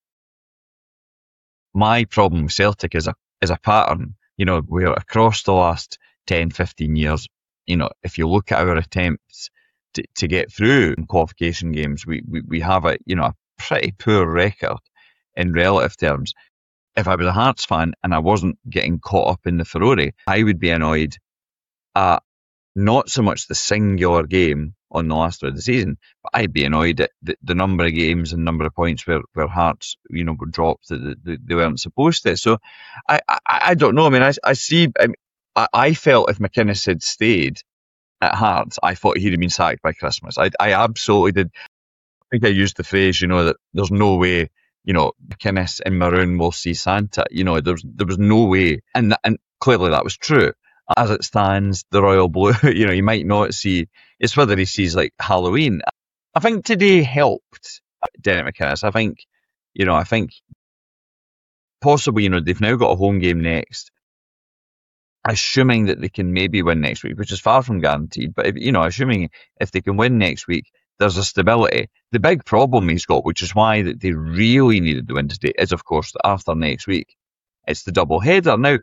My problem with Celtic is a, is a pattern. You know, we're across the last ten, fifteen years, you know, if you look at our attempts to, to get through qualification games, we, we, we have a, you know, a pretty poor record in relative terms. If I was a Hearts fan and I wasn't getting caught up in the furore, I would be annoyed at not so much the singular game on the last of the season, but I'd be annoyed at the, the number of games and number of points where, where Hearts, you know, were dropped that they, they weren't supposed to. So I, I, I don't know. I mean, I, I see, I, mean, I, I felt if McInnes had stayed at Hearts, I thought he'd have been sacked by Christmas. I, I absolutely did. I think I used the phrase, you know, that there's no way, you know, McInnes in maroon will see Santa. You know, there's, there was no way. And, and clearly that was true. As it stands, the royal blue, you know, you might not see, it's whether he sees like Halloween. I think today helped Derek McInnes. I think, you know, I think possibly, you know, they've now got a home game next, assuming that they can maybe win next week, which is far from guaranteed. But, if, you know, assuming if they can win next week, there's a stability. The big problem he's got, which is why that they really needed the win today, is, of course, that after next week, it's the double header. Now,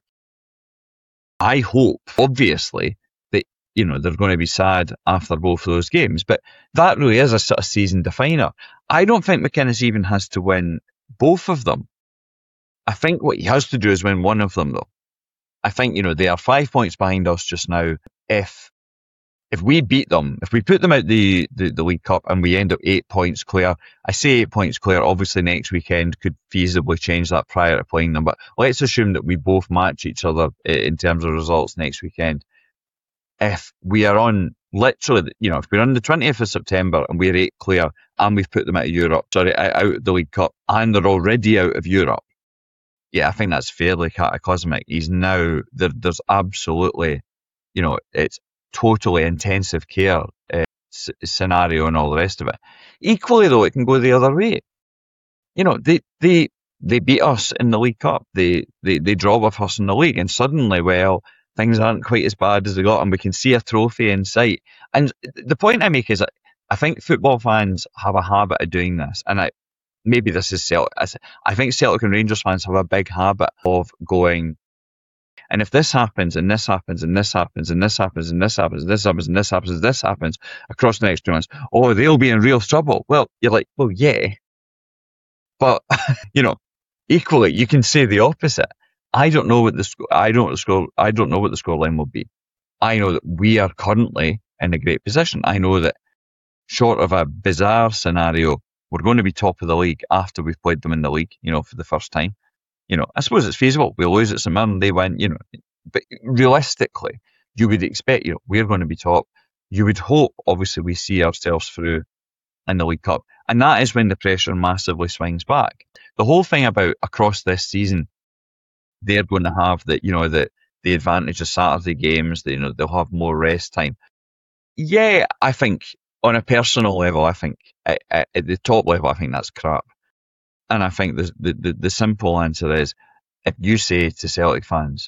I hope, obviously, that, you know, they're going to be sad after both of those games, but that really is a sort of season definer. I don't think McInnes even has to win both of them. I think what he has to do is win one of them, though. I think, you know, they are five points behind us just now. If if we beat them, if we put them out the, the, the League Cup and we end up eight points clear, I say eight points clear, obviously next weekend could feasibly change that prior to playing them, but let's assume that we both match each other in terms of results next weekend. If we are on, literally, you know, if we're on the twentieth of September and we're eight clear and we've put them out of Europe, sorry, out of the League Cup, and they're already out of Europe, yeah, I think that's fairly cataclysmic. He's now, there, there's absolutely, you know, it's totally intensive care uh, s- scenario and all the rest of it. Equally, though, it can go the other way. You know, they they they beat us in the League Cup. They they they draw with us in the league, and suddenly, well, things aren't quite as bad as they got, and we can see a trophy in sight. And the point I make is that I think football fans have a habit of doing this, and I, maybe this is Celtic. I think Celtic and Rangers fans have a big habit of going, and if this happens, and this happens, and this happens, and this happens, and this happens, and this happens, and this happens, and this happens across the next two months, oh, they'll be in real trouble. Well, you're like, well, yeah. But, you know, equally, you can say the opposite. I don't know what the score, I don't, the score, I don't know what the scoreline will be. I know that we are currently in a great position. I know that short of a bizarre scenario, we're going to be top of the league after we've played them in the league, you know, for the first time. You know, I suppose it's feasible. We'll lose at St Mirren, they win, you know. But realistically, you would expect, you know, we're going to be top. You would hope, obviously, we see ourselves through in the League Cup. And that is when the pressure massively swings back. The whole thing about across this season, they're going to have the, you know, the, the advantage of Saturday games, they, you know, they'll have more rest time. Yeah, I think on a personal level, I think at, at, at the top level, I think that's crap. And I think the, the, the, the simple answer is, if you say to Celtic fans,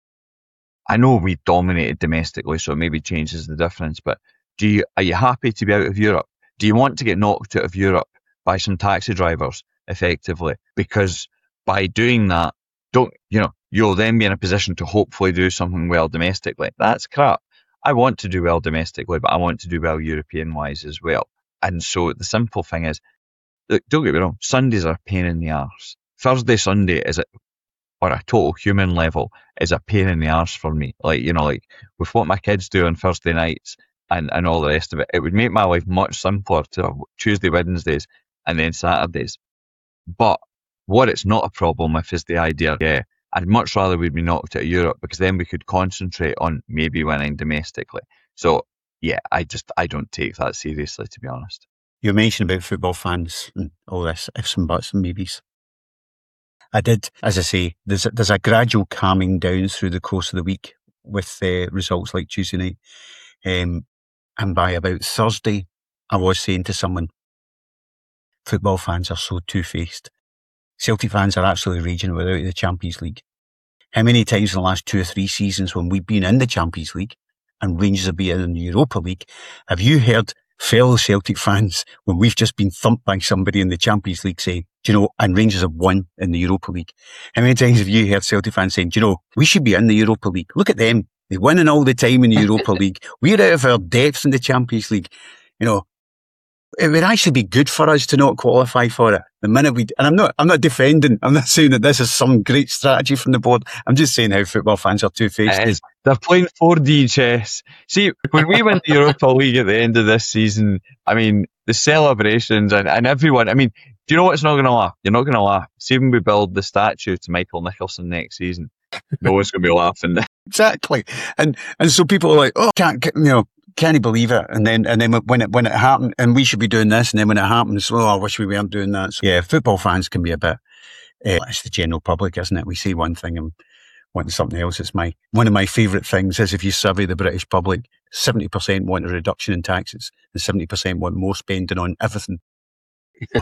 I know we dominated domestically, so it maybe changes the difference, but do you, are you happy to be out of Europe? Do you want to get knocked out of Europe by some taxi drivers, effectively? Because by doing that, don't, you know, you'll then be in a position to hopefully do something well domestically. That's crap. I want to do well domestically, but I want to do well European-wise as well. And so the simple thing is, look, don't get me wrong, Sundays are a pain in the arse. Thursday, Sunday is a, on a total human level, is a pain in the arse for me. Like, you know, like with what my kids do on Thursday nights and, and all the rest of it, it would make my life much simpler to have Tuesday, Wednesdays, and then Saturdays. But what it's not a problem with is the idea, yeah, I'd much rather we'd be knocked out of Europe, because then we could concentrate on maybe winning domestically. So, yeah, I just, I don't take that seriously, to be honest. You mentioned about football fans and all this ifs and buts and maybes. I did, as I say, there's a, there's a gradual calming down through the course of the week with uh, results like Tuesday night. Um, and by about Thursday, I was saying to someone, football fans are so two-faced. Celtic fans are absolutely raging without the Champions League. How many times in the last two or three seasons when we've been in the Champions League and Rangers have been in the Europa League, have you heard fellow Celtic fans, when we've just been thumped by somebody in the Champions League, say, do you know, and Rangers have won in the Europa League? How many times have you heard Celtic fans saying, do you know, we should be in the Europa League? Look at them. They're winning all the time in the Europa League. We're out of our depths in the Champions League. You know, it would actually be good for us to not qualify for it. The minute we, and I'm not, I'm not defending, I'm not saying that this is some great strategy from the board. I'm just saying how football fans are two-faced. It is. They're playing four D chess. See, when we win the Europa League at the end of this season, I mean, the celebrations and, and everyone, I mean, do you know what's not going to laugh? You're not going to laugh. See, when we build the statue to Michael Nicholson next season, no one's going to be laughing. Exactly. And, and so people are like, oh, can't, you know, can't you believe it? And then, and then when it, when it happened, and we should be doing this, and then when it happens, oh, I wish we weren't doing that. So, yeah, football fans can be a bit, uh, it's the general public, isn't it? We say one thing and want something else. It's my, one of my favourite things is, if you survey the British public, seventy percent want a reduction in taxes and seventy percent want more spending on everything. uh,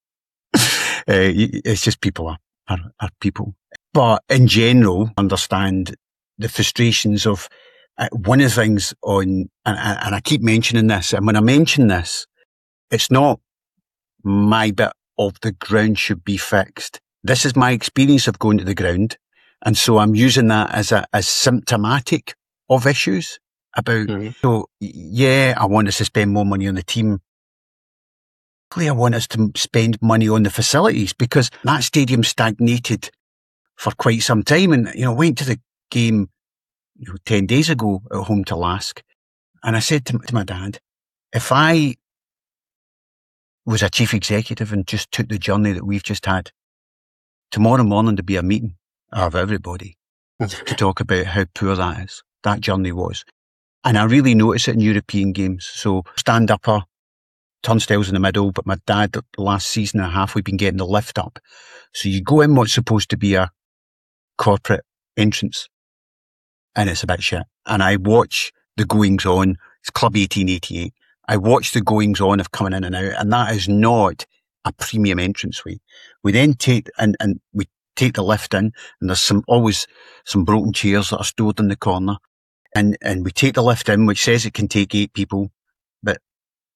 it's just people are, are, are people. But in general, understand the frustrations of uh, one of the things on, and, and I keep mentioning this, and when I mention this, it's not my bit of the ground should be fixed. This is my experience of going to the ground. And so I'm using that as a, as symptomatic of issues about, mm-hmm. so yeah, I want us to spend more money on the team. I want us to spend money on the facilities, because that stadium stagnated for quite some time. And, you know, went to the game, you know, ten days ago at home to Lask. And I said to, to my dad, if I was a chief executive and just took the journey that we've just had, tomorrow morning to be a meeting of everybody to talk about how poor that is, that journey was. And I really notice it in European games. So stand-upper, turnstiles in the middle, but my dad, the last season and a half, we've been getting the lift up. So you go in what's supposed to be a corporate entrance, and it's a bit shit. And I watch the goings on. It's Club eighteen eighty-eight. I watch the goings on of coming in and out, and that is not a premium entranceway. We then take, and, and we take the lift in, and there's some, always some broken chairs that are stored in the corner. And, and we take the lift in, which says it can take eight people, but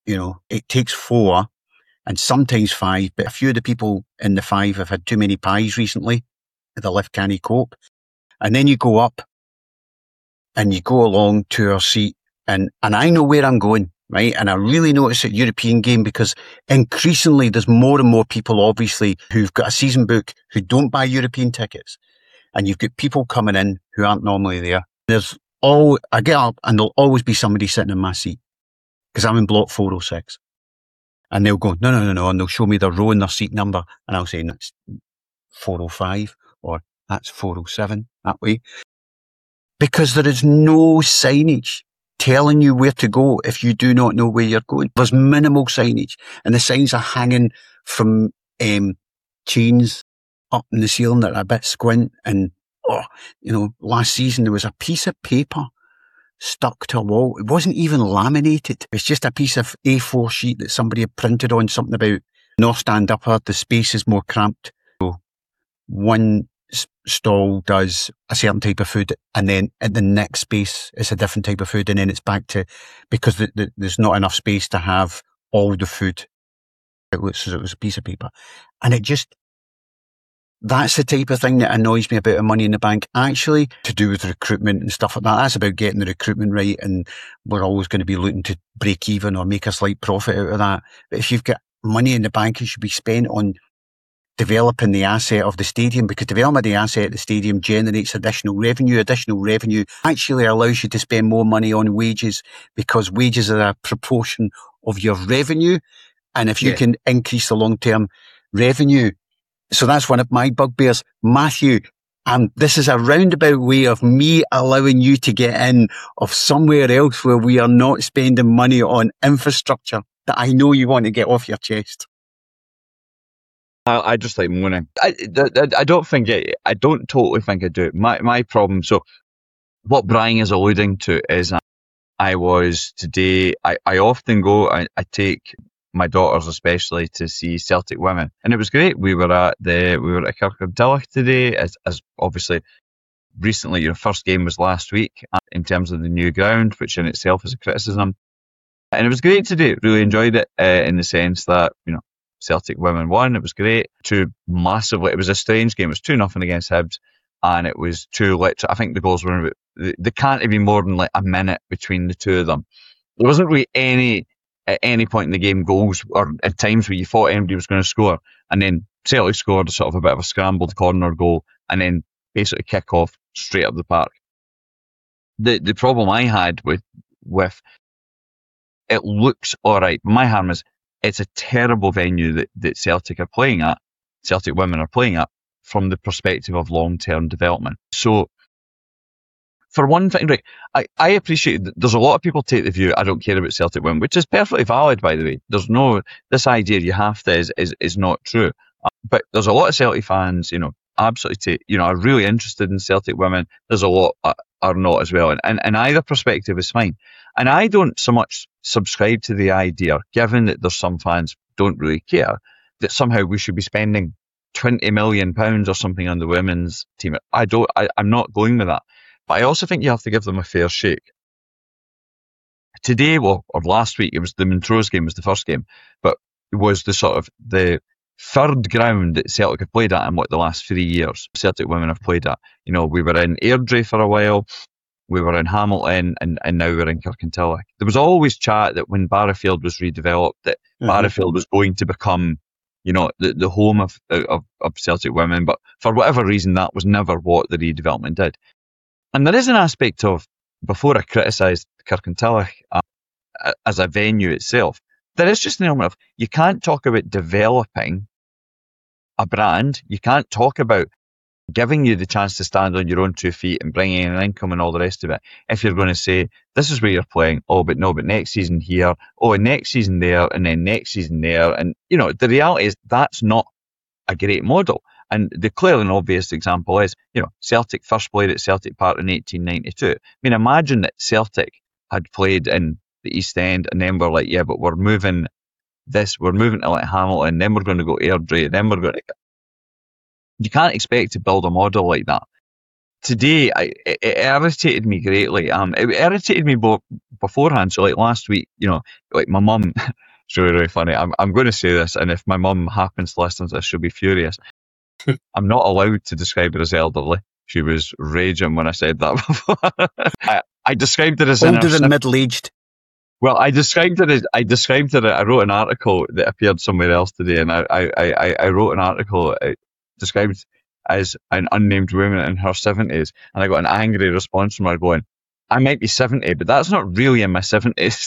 You know, it takes four and sometimes five, but a few of the people in the five have had too many pies recently. The lift can't cope. And then you go up and you go along to our seat, and, and I know where I'm going, right? And I really notice at European game because increasingly there's more and more people, obviously, who've got a season book who don't buy European tickets. And you've got people coming in who aren't normally there. There's all, I get up and there'll always be somebody sitting in my seat because I'm in block four oh six. And they'll go, no, no, no, no. And they'll show me their row and their seat number. And I'll say, that's four oh five or that's four oh seven, that way. Because there is no signage telling you where to go if you do not know where you're going. There's minimal signage. And the signs are hanging from um, chains up in the ceiling that are a bit squint. And, oh, you know, last season there was a piece of paper stuck to a wall. It wasn't even laminated. It's just a piece of A four sheet that somebody had printed on something about North Stand Upper. The space is more cramped. So one s- stall does a certain type of food, and then at the next space it's a different type of food, and then it's back to, because the, the, there's not enough space to have all the food. It was, it was a piece of paper. And it just, that's the type of thing that annoys me about a Money in the Bank, actually, to do with recruitment and stuff like that. That's about getting the recruitment right, and we're always going to be looking to break even or make a slight profit out of that. But if you've got money in the bank, it should be spent on developing the asset of the stadium, because development of the asset of the stadium generates additional revenue. Additional revenue actually allows you to spend more money on wages, because wages are a proportion of your revenue. And if you yeah. can increase the long-term revenue, so that's one of my bugbears. Matthew, um, this is a roundabout way of me allowing you to get in of somewhere else where we are not spending money on infrastructure that I know you want to get off your chest. I, I just like moaning. I, I, I don't think it, I don't totally think I do. My my problem, so what Brian is alluding to is uh, I was today, I, I often go, I, I take my daughters especially to see Celtic women, and it was great. We were at the we were at Kirkintilloch today, as as obviously recently your first game was last week uh, in terms of the new ground, which in itself is a criticism, and it was great today. Really enjoyed it uh, in the sense that, you know, Celtic women won. It was great. Two massively. It was a strange game. It was two nothing against Hibs, and it was two. Lit- I think the goals were about, they can't have been more than like a minute between the two of them. There wasn't really any. At any point in the game, goals or at times where you thought anybody was going to score, and then Celtic scored sort of a bit of a scrambled corner goal, and then basically kick off straight up the park. The the problem I had with with it looks all right, but my harm is it's a terrible venue that, that Celtic are playing at, Celtic women are playing at, from the perspective of long term development. So, for one thing, right, I, I appreciate that there's a lot of people take the view, I don't care about Celtic women, which is perfectly valid, by the way. There's no, this idea you have to is, is, is not true. Uh, but there's a lot of Celtic fans, you know, absolutely take, you know, are really interested in Celtic women. There's a lot uh, are not as well. And, and, and either perspective is fine. And I don't so much subscribe to the idea, given that there's some fans don't really care, that somehow we should be spending twenty million pounds or something on the women's team. I don't, I, I'm not going with that. But I also think you have to give them a fair shake. Today, well, or last week, it was the Montrose game, was the first game, but it was the sort of the third ground that Celtic have played at in what the last three years Celtic women have played at. You know, we were in Airdrie for a while, we were in Hamilton, and, and now we're in Kirkintilloch. There was always chat that when Barrowfield was redeveloped, that mm-hmm. Barrowfield was going to become, you know, the, the home of, of, of Celtic women, but for whatever reason, that was never what the redevelopment did. And there is an aspect of, before I criticised Kirkintilloch uh, as a venue itself, there is just an element of, you can't talk about developing a brand, you can't talk about giving you the chance to stand on your own two feet and bringing in an income and all the rest of it, if you're going to say, this is where you're playing, oh, but no, but next season here, oh, and next season there, and then next season there. And, you know, the reality is that's not a great model. And the clearly and obvious example is, you know, Celtic first played at Celtic Park in eighteen ninety-two. I mean, imagine that Celtic had played in the East End and then we're like, yeah, but we're moving this, we're moving to like Hamilton, then we're going to go Airdrie, then we're going to... You can't expect to build a model like that. today, I, it, it irritated me greatly. Um, it irritated me bo- beforehand. So, like last week, you know, like my mum, it's really, really funny. I'm, I'm going to say this, and if my mum happens to listen to this, she'll be furious. I'm not allowed to describe her as elderly. She was raging when I said that before. I, I described her as older than sim- middle-aged. Well, I described her as I described her. I wrote an article that appeared somewhere else today, and I I, I, I wrote an article uh, described as an unnamed woman in her seventies, and I got an angry response from her going, "I might be seventy, but that's not really in my seventies."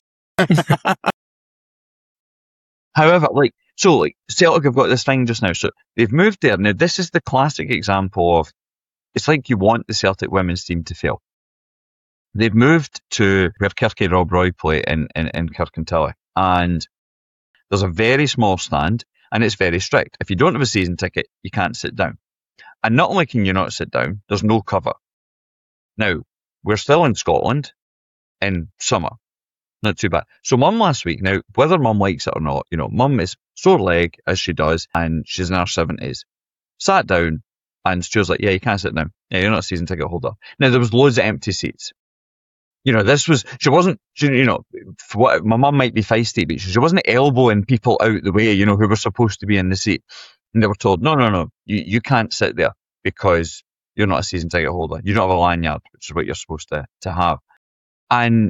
However, like so, like Celtic have got this thing just now, so they've moved there. Now, this is the classic example of it's like you want the Celtic women's team to fail. They've moved to where Kirky Rob Roy play in, in, in Kirkintilloch, and there's a very small stand, and it's very strict. If you don't have a season ticket, you can't sit down. And not only can you not sit down, there's no cover. Now, we're still in Scotland in summer. Not too bad. So Mum last week, now, whether Mum likes it or not, you know, Mum is sore leg, as she does, and she's in her seventies. Sat down, and she was like, yeah, you can't sit down. Yeah, you're not a season ticket holder. Now, there was loads of empty seats. You know, this was, she wasn't, she, you know, for what, my mum might be feisty, but she wasn't elbowing people out the way, you know, who were supposed to be in the seat. And they were told, no, no, no, you, you can't sit there because you're not a season ticket holder. You don't have a lanyard, which is what you're supposed to, to have. And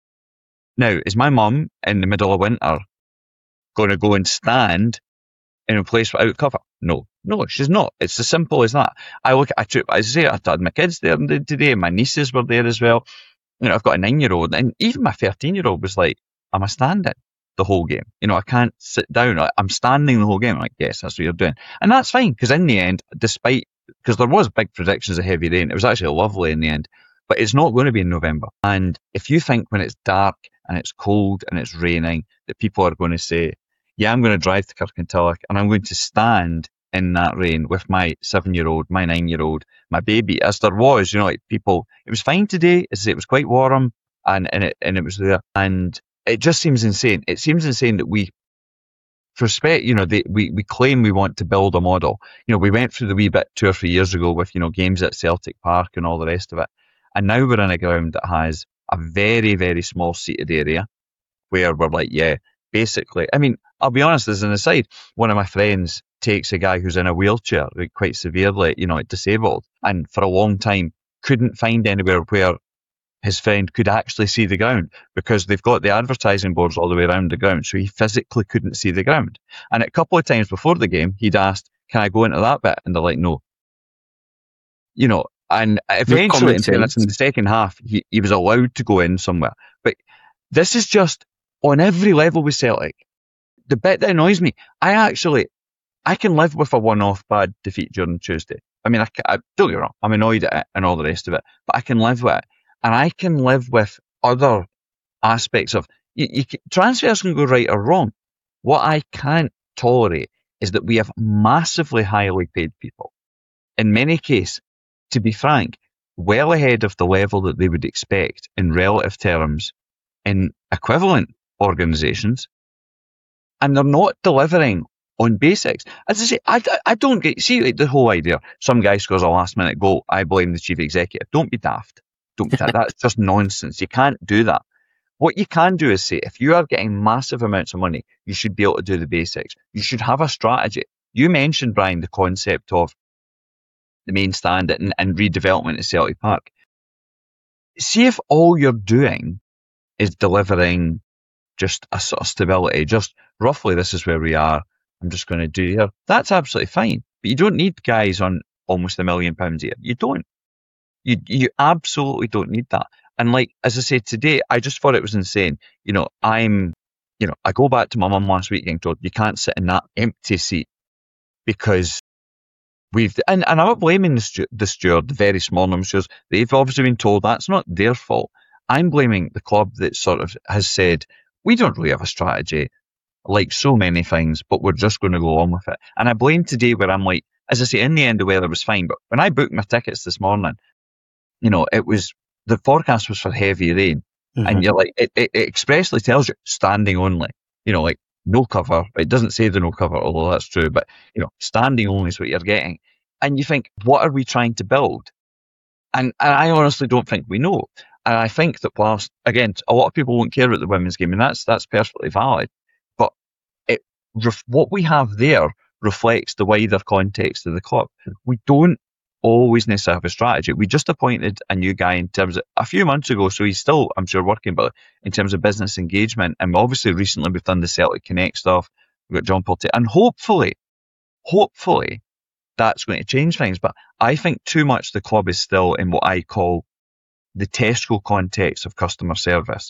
now, is my mum in the middle of winter going to go and stand in a place without cover? No, no, she's not. It's as simple as that. I look, I took, as I say, I had my kids there today, my nieces were there as well. You know, I've got a nine-year-old, and even my thirteen-year-old was like, am I standing the whole game? You know, I can't sit down. I'm standing the whole game. I'm like, yes, that's what you're doing. And that's fine, because in the end, despite, because there was big predictions of heavy rain, it was actually lovely in the end, but it's not going to be in November. And if you think when it's dark and it's cold and it's raining that people are going to say, yeah, I'm going to drive to Kirkintilloch and I'm going to stand in that rain with my seven-year-old, my nine-year-old, my baby, as there was, you know, like people, it was fine today, as it was quite warm, and, and, it, and it was there, and it just seems insane. It seems insane that we, for respect, you know, they, we, we claim we want to build a model. You know, we went through the wee bit two or three years ago with, you know, games at Celtic Park and all the rest of it, and now we're in a ground that has a very, very small seated area where we're like, yeah, basically, I mean, I'll be honest, as an aside, one of my friends takes a guy who's in a wheelchair, like quite severely, you know, disabled, and for a long time couldn't find anywhere where his friend could actually see the ground because they've got the advertising boards all the way around the ground, so he physically couldn't see the ground. And a couple of times before the game, he'd asked, can I go into that bit? And they're like, no. You know, and eventually, in fairness, in the second half, he, he was allowed to go in somewhere. But this is just on every level with Celtic. The bit that annoys me, I actually, I can live with a one-off bad defeat during Tuesday. I mean, I, I don't get me wrong, I'm annoyed at it and all the rest of it, but I can live with it. And I can live with other aspects of, you, you can, transfers can go right or wrong. What I can't tolerate is that we have massively highly paid people. In many cases, to be frank, well ahead of the level that they would expect in relative terms in equivalent organisations, and they're not delivering on basics. As I say, I, I don't get, see like the whole idea, some guy scores a last minute goal, I blame the chief executive. Don't be daft. Don't be daft. That's just nonsense. You can't do that. What you can do is say, if you are getting massive amounts of money, you should be able to do the basics. You should have a strategy. You mentioned, Brian, the concept of the main stand and, and redevelopment at Celtic Park. See if all you're doing is delivering just a sort of stability, just roughly this is where we are, I'm just going to do here. That's absolutely fine. But you don't need guys on almost a million pounds a year. You don't. You you absolutely don't need that. And like, as I said today, I just thought it was insane. You know, I'm, you know, I go back to my mum last week getting told, you can't sit in that empty seat because we've, and, and I'm not blaming the, stu- the steward, the very small number of stewards. They've obviously been told that's not their fault. I'm blaming the club that sort of has said, we don't really have a strategy, like so many things, but we're just going to go on with it. And I blame today where I'm like, as I say, in the end, the weather was fine. But when I booked my tickets this morning, you know, it was, the forecast was for heavy rain. Mm-hmm. And you're like, it, it, it expressly tells you standing only, you know, like no cover. It doesn't say the no cover, although that's true, but, you know, standing only is what you're getting. And you think, what are we trying to build? And, and I honestly don't think we know. And I think that whilst, again, a lot of people won't care about the women's game, and that's that's perfectly valid. But it, what we have there reflects the wider context of the club. We don't always necessarily have a strategy. We just appointed a new guy in terms of a few months ago, so he's still, I'm sure, working, but in terms of business engagement. And obviously, recently we've done the Celtic Connect stuff. We've got John Paul, T- and hopefully, hopefully, that's going to change things. But I think too much the club is still in what I call the Tesco context of customer service.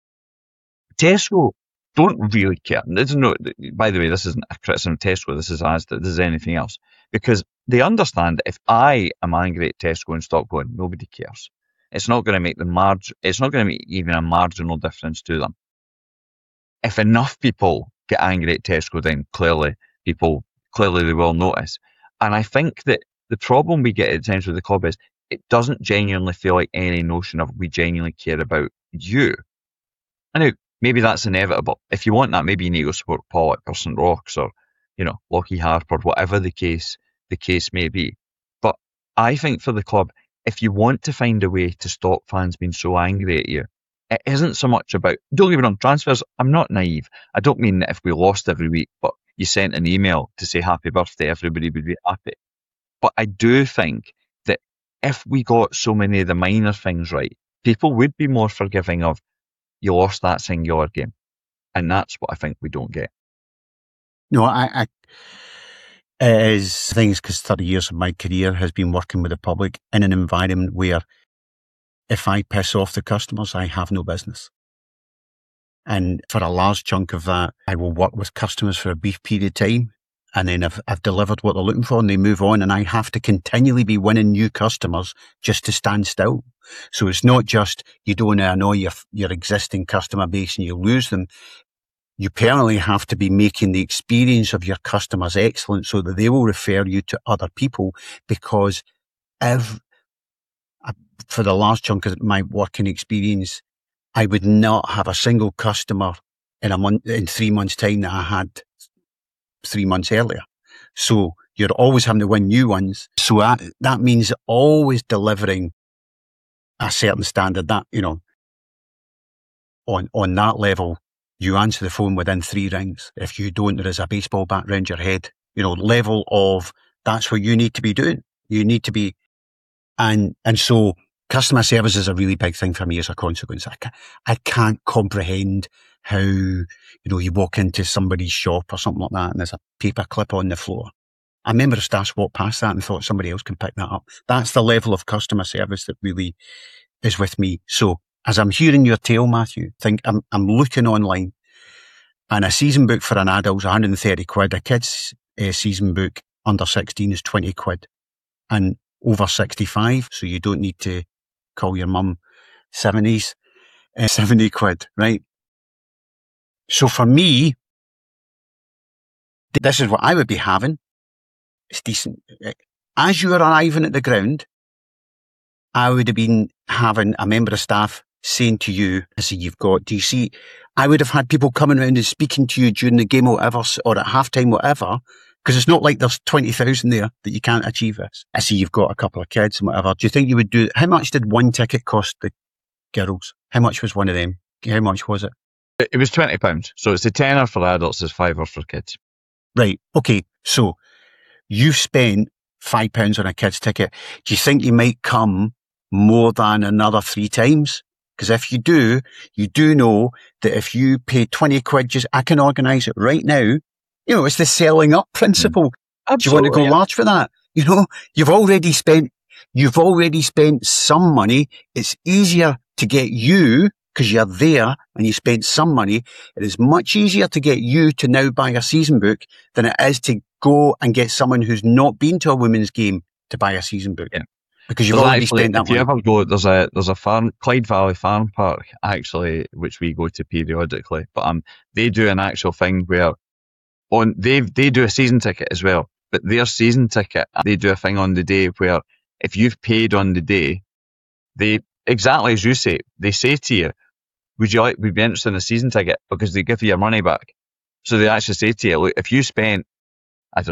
Tesco don't really care. This is no, by the way, this isn't a criticism of Tesco. This is as this is anything else, because they understand that if I am angry at Tesco and stop going, nobody cares. It's not going to make the marg- It's not going to make even a marginal difference to them. If enough people get angry at Tesco, then clearly people clearly they will notice. And I think that the problem we get at times with the club is it doesn't genuinely feel like any notion of we genuinely care about you. I know maybe that's inevitable. If you want that, maybe you need to go support Pollock or St Rocks or, you know, Lockheed Harper, whatever the case the case may be. But I think for the club, if you want to find a way to stop fans being so angry at you, it isn't so much about, don't get me wrong, transfers, I'm not naive. I don't mean that if we lost every week, but you sent an email to say happy birthday, everybody would be happy. But I do think that if we got so many of the minor things right, people would be more forgiving of, you lost that singular game. And that's what I think we don't get. No, I, I it is things because thirty years of my career has been working with the public in an environment where if I piss off the customers, I have no business. And for a large chunk of that, I will work with customers for a brief period of time. And then if I've delivered what they're looking for and they move on, and I have to continually be winning new customers just to stand still. So it's not just you don't want to annoy your, your existing customer base and you lose them. You permanently have to be making the experience of your customers excellent so that they will refer you to other people, because if, for the large chunk of my working experience, I would not have a single customer in a month, in three months' time that I had three months earlier. So you're always having to win new ones. So that, that means always delivering a certain standard that, you know, on, on that level, you answer the phone within three rings. If you don't, there is a baseball bat round your head, you know, level of that's what you need to be doing. You need to be, and, and so customer service is a really big thing for me as a consequence. I can't, I can't comprehend how, you know, you walk into somebody's shop or something like that and there's a paper clip on the floor. I remember a staff walked past that and thought somebody else can pick that up. That's the level of customer service that really is with me. So as I'm hearing your tale, Matthew, think I'm, I'm looking online and a season book for an adult is one hundred thirty quid. A kid's uh, season book under sixteen is twenty quid and over sixty-five. So you don't need to call your mum seventies, uh, seventy quid, right? So for me, this is what I would be having. It's decent. As you were arriving at the ground, I would have been having a member of staff saying to you, I see you've got, do you see, I would have had people coming around and speaking to you during the game or whatever, or at halftime, whatever, because it's not like there's twenty thousand there that you can't achieve this. I see you've got a couple of kids and whatever. Do you think you would do, how much did one ticket cost the girls? How much was one of them? How much was it? It was twenty pounds. So it's a tenner for adults, it's fiver for kids. Right. Okay. So you've spent five pounds on a kid's ticket. Do you think you might come more than another three times? Because if you do, you do know that if you pay twenty quid, just, I can organise it right now. You know, it's the selling up principle. Mm. Do you want to go yeah. large for that? You know, you've already spent, you've already spent some money. It's easier to get you because you're there and you spent some money. It is much easier to get you to now buy a season book than it is to go and get someone who's not been to a women's game to buy a season book. Yeah. Because you've there's already actually, spent that if you money. ever go, there's a there's a farm, Clyde Valley Farm Park, actually, which we go to periodically. But um, they do an actual thing where on they they do a season ticket as well. But their season ticket, they do a thing on the day where if you've paid on the day, they exactly as you say, they say to you, would you like, would be interested in a season ticket, because they give you your money back. So they actually say to you, look, if you spent, I don't know,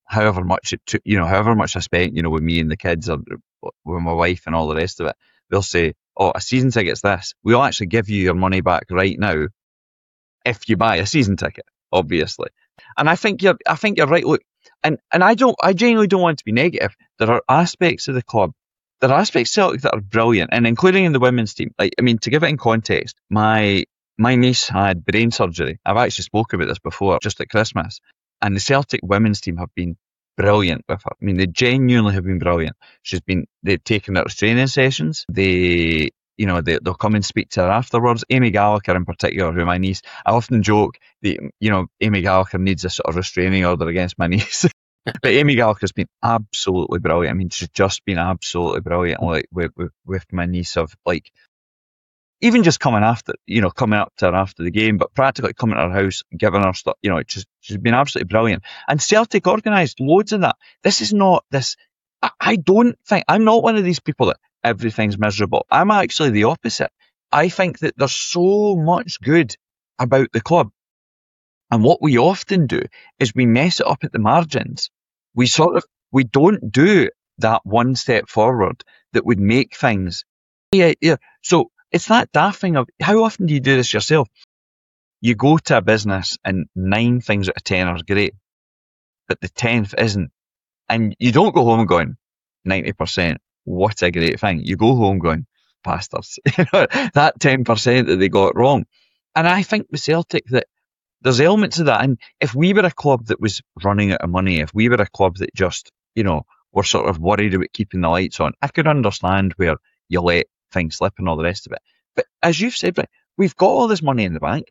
however much it took, you know, however much I spent, you know, with me and the kids or with my wife and all the rest of it, they'll say, oh, a season ticket's this. We'll actually give you your money back right now if you buy a season ticket, obviously. And I think you're, I think you're right. Look, and, and I don't, I genuinely don't want to be negative. There are aspects of the club, there are aspects of Celtic that are brilliant, and including in the women's team. Like, I mean, to give it in context, my, my niece had brain surgery. I've actually spoken about this before, just at Christmas. And the Celtic women's team have been brilliant with her. I mean, they genuinely have been brilliant. She's been, they've taken her to training sessions. They, you know, they, they'll come and speak to her afterwards. Amy Gallagher in particular, who my niece, I often joke that, you know, Amy Gallagher needs a sort of restraining order against my niece. But Amy Gallagher's been absolutely brilliant. I mean, she's just been absolutely brilliant, like, with, with, with my niece, of, like, even just coming after, you know, coming up to her after the game, but practically coming to her house, giving her stuff, you know, just, she's been absolutely brilliant. And Celtic organised loads of that. This is not this, I, I don't think, I'm not one of these people that everything's miserable. I'm actually the opposite. I think that there's so much good about the club. And what we often do is we mess it up at the margins. We sort of, we don't do that one step forward that would make things, yeah, yeah. So, it's that daft thing of, how often do you do this yourself? You go to a business and nine things out of ten are great, but the tenth isn't. And you don't go home going, ninety percent, what a great thing. You go home going, bastards. You know, that ten percent that they got wrong. And I think with Celtic that there's elements of that. And if we were a club that was running out of money, if we were a club that just, you know, were sort of worried about keeping the lights on, I could understand where you let things slip and all the rest of it. But as you've said, right, we've got all this money in the bank.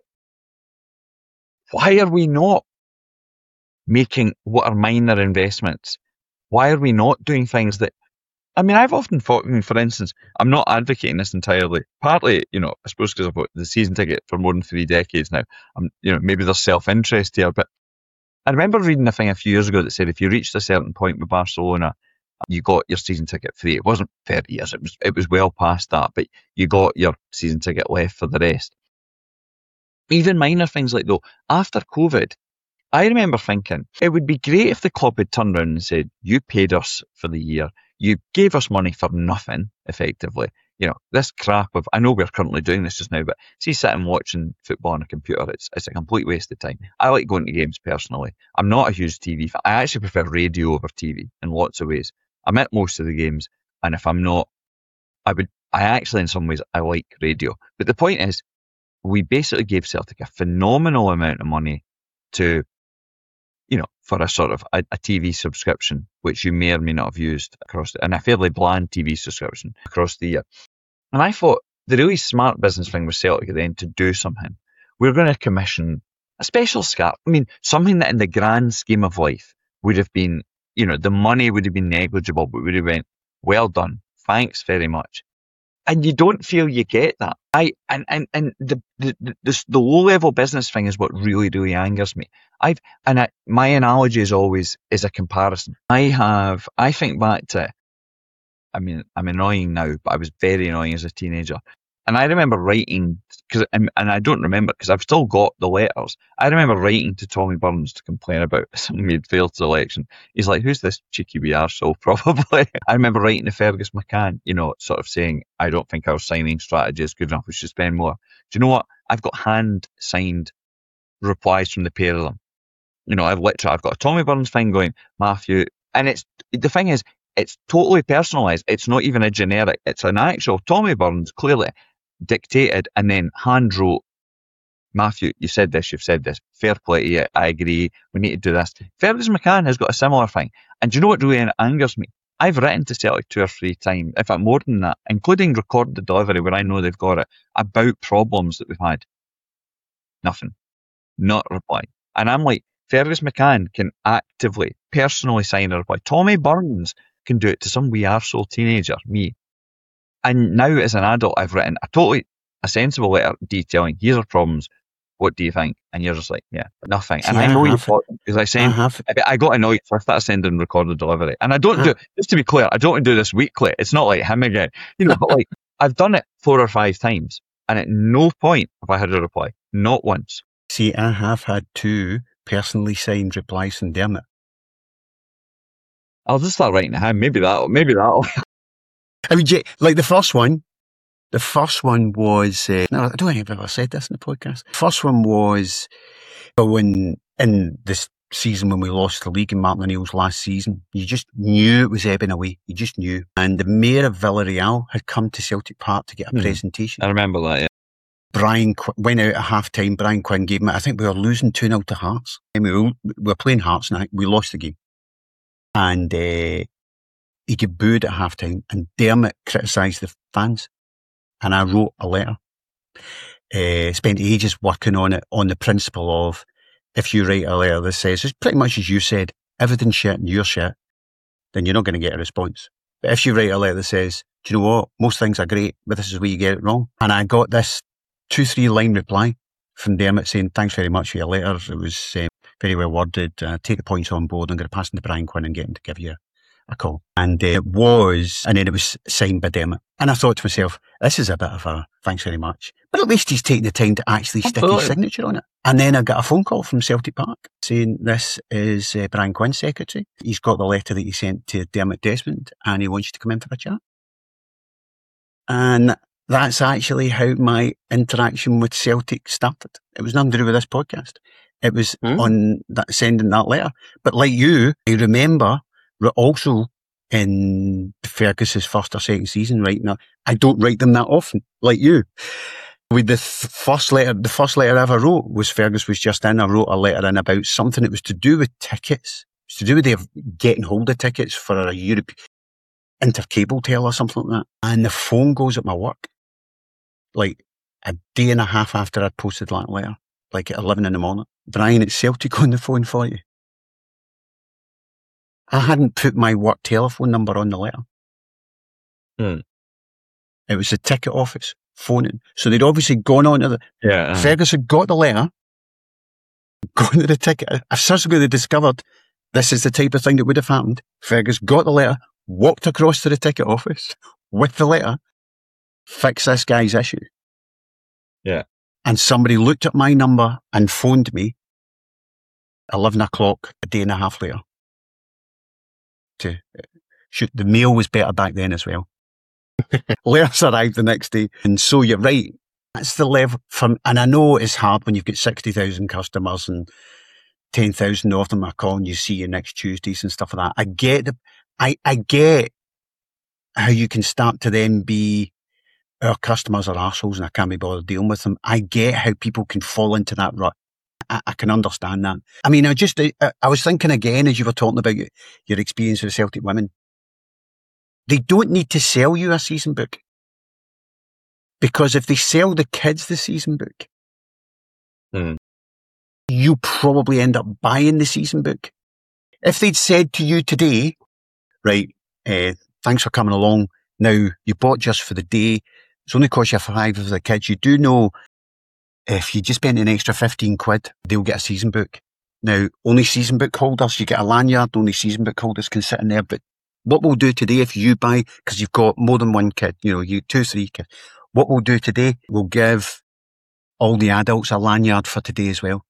Why are we not making what are minor investments? Why are we not doing things that, I mean, I've often thought, I mean, for instance, I'm not advocating this entirely. Partly, you know, I suppose because I've got the season ticket for more than three decades now. I'm, you know, maybe there's self-interest here, but I remember reading a thing a few years ago that said if you reached a certain point with Barcelona, you got your season ticket free. It wasn't thirty years, it was it was well past that, but you got your season ticket left for the rest. Even minor things like, though, after COVID, I remember thinking it would be great if the club had turned around and said, you paid us for the year, you gave us money for nothing, effectively. You know, this crap of, I know we're currently doing this just now, but see, sitting watching football on a computer, it's it's a complete waste of time. I like going to games personally. I'm not a huge T V fan. I actually prefer radio over T V in lots of ways. I'm at most of the games, and if I'm not, I would, I actually, in some ways, I like radio. But the point is, we basically gave Celtic a phenomenal amount of money to, you know, for a sort of a, a T V subscription, which you may or may not have used across, the, and a fairly bland T V subscription across the year. And I thought the really smart business thing with Celtic then to do something, we're going to commission a special scarf. I mean, something that in the grand scheme of life would have been, you know, the money would have been negligible, but would have went, well done, thanks very much. And you don't feel you get that. I and and, and the, the the the low level business thing is what really really angers me. I've and I, my analogy is always is a comparison. I have I think back to, I mean, I'm annoying now, but I was very annoying as a teenager. And I remember writing, cause, and, and I don't remember because I've still got the letters. I remember writing to Tommy Burns to complain about something he'd failed to election. He's like, who's this cheeky wee arsehole, probably. I remember writing to Fergus McCann, you know, sort of saying, I don't think our signing strategy is good enough. We should spend more. Do you know what? I've got hand-signed replies from the pair of them. You know, I've literally, I've got a Tommy Burns thing going, Matthew, and it's, the thing is, it's totally personalised. It's not even a generic. It's an actual Tommy Burns, clearly dictated and then hand wrote, Matthew, you said this, you've said this, fair play to you, I agree, we need to do this. Fergus McCann has got a similar thing. And do you know what really angers me? I've written to Celtic two or three times, in fact more than that, including recorded delivery where I know they've got it, about problems that we've had. Nothing. Not a reply. And I'm like, Fergus McCann can actively, personally sign a reply. Tommy Burns can do it to some wee arsehole teenager, me. And now as an adult, I've written a totally a sensible letter detailing, here's our problems, what do you think? And you're just like, yeah, nothing. See, and I, I know you thought, because I sent, I, I, I got annoyed so I started sending recorded delivery. And I don't uh, do, just to be clear, I don't do this weekly. It's not like him again. You know, but like, I've done it four or five times. And at no point have I had a reply. Not once. See, I have had two personally signed replies from Dermot. I'll just start writing it down. Maybe that'll, maybe that'll. I mean, like the first one, the first one was, uh, no, I don't think I've ever said this in the podcast. The first one was when, in this season when we lost the league in Martin O'Neill's last season, you just knew it was ebbing away. You just knew. And the mayor of Villarreal had come to Celtic Park to get a mm. presentation. I remember that, yeah. Brian Qu- went out at half time. Brian Quinn gave him it. I think we were losing two nil to Hearts. And we were, we were playing Hearts and we lost the game. And uh, he got booed at half time. And Dermot criticised the fans. And I wrote a letter. Uh, spent ages working on it on the principle of, if you write a letter that says, it's pretty much as you said, everything's shit and you're shit, then you're not going to get a response. But if you write a letter that says, do you know what, most things are great, but this is where you get it wrong. And I got this two, three line reply from Dermot saying, thanks very much for your letter. It was um, very well worded. Uh, take the points on board. I'm going to pass them to Brian Quinn and get him to give you a call. And uh, it was, and then it was signed by Dermot. And I thought to myself, this is a bit of a thanks very much. But at least he's taking the time to actually stick his signature on it. And then I got a phone call from Celtic Park saying this is uh, Brian Quinn's secretary. He's got the letter that he sent to Dermot Desmond and he wants you to come in for a chat. And that's actually how my interaction with Celtic started. It was nothing to do with this podcast. It was mm. on that, sending that letter. But like you, I remember also in Fergus's first or second season writing that. I don't write them that often, like you. With the th- first letter, the first letter I ever wrote was Fergus was just in. I wrote a letter in about something that was to do with tickets. It was to do with their getting hold of tickets for a Europe intercable tel or something like that. And the phone goes at my work, like a day and a half after I'd posted that letter, like at eleven in the morning. Brian, it's Celtic on the phone for you. I hadn't put my work telephone number on the letter. Hmm. It was the ticket office phoning. So they'd obviously gone on to the... Yeah. Uh, Fergus had got the letter, gone to the ticket. I subsequently discovered this is the type of thing that would have happened. Fergus got the letter, walked across to the ticket office with the letter, fix this guy's issue. Yeah. And somebody looked at my number and phoned me eleven o'clock a day and a half later. To shoot, the mail was better back then as well. Letters arrived the next day. And so you're right. That's the level from, and I know it's hard when you've got sixty thousand customers and ten thousand of them are calling you, see you next Tuesdays and stuff like that. I get the, I, I get how you can start to then be, our customers are arseholes and I can't be bothered dealing with them. I get how people can fall into that rut. I, I can understand that. I mean, I just, I, I was thinking again, as you were talking about your experience with Celtic women, they don't need to sell you a season book. Because if they sell the kids the season book, mm. you probably end up buying the season book. If they'd said to you today, right, uh, thanks for coming along. Now, you bought just for the day. It's only cost you five of the kids. You do know if you just spend an extra fifteen quid, they'll get a season book. Now, only season book holders, you get a lanyard, only season book holders can sit in there. But what we'll do today, if you buy, because you've got more than one kid, you know, you two, three kids, what we'll do today, we'll give all the adults a lanyard for today as well.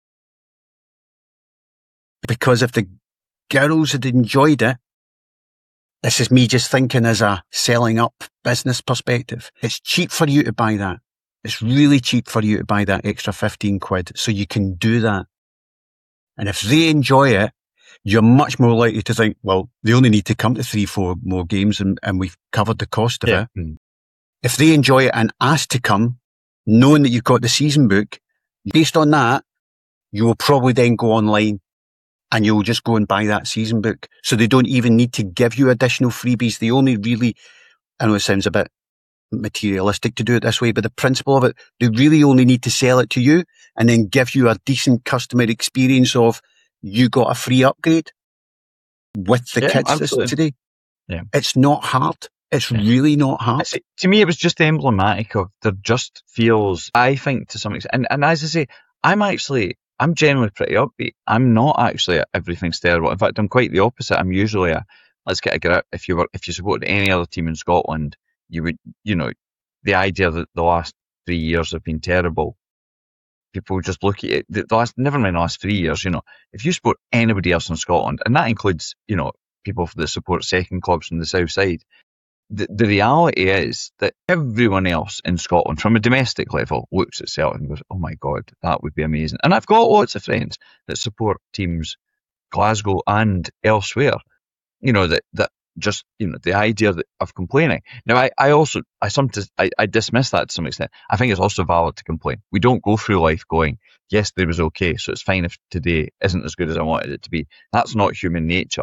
Because if the girls had enjoyed it, this is me just thinking as a selling up business perspective, it's cheap for you to buy that. It's really cheap for you to buy that extra fifteen quid. So you can do that. And if they enjoy it, you're much more likely to think, well, they only need to come to three, four more games and, and we've covered the cost of yeah. it. Mm. If they enjoy it and ask to come, knowing that you've got the season book, based on that, you will probably then go online and you'll just go and buy that season book. So they don't even need to give you additional freebies. They only really, I know it sounds a bit materialistic to do it this way, but the principle of it, they really only need to sell it to you and then give you a decent customer experience of you got a free upgrade with the yeah, kids absolutely. today. Yeah. It's not hard. It's yeah. really not hard. See, to me, it was just emblematic of there just feels, I think to some extent, and, and as I say, I'm actually, I'm generally pretty upbeat. I'm not actually a, everything's terrible. In fact, I'm quite the opposite. I'm usually a, let's get a grip. If you were, if you supported any other team in Scotland, you would, you know, the idea that the last three years have been terrible, people just look at it, the last, never mind the last three years, you know, if you support anybody else in Scotland, and that includes, you know, people that support second clubs from the south side. The, the reality is that everyone else in Scotland, from a domestic level, looks at Celtic and goes, oh my God, that would be amazing. And I've got lots of friends that support teams Glasgow and elsewhere, you know, that, that just, you know, the idea that, of complaining. Now, I, I also, I sometimes, I, I dismiss that to some extent. I think it's also valid to complain. We don't go through life going, yesterday was okay, so it's fine if today isn't as good as I wanted it to be. That's not human nature.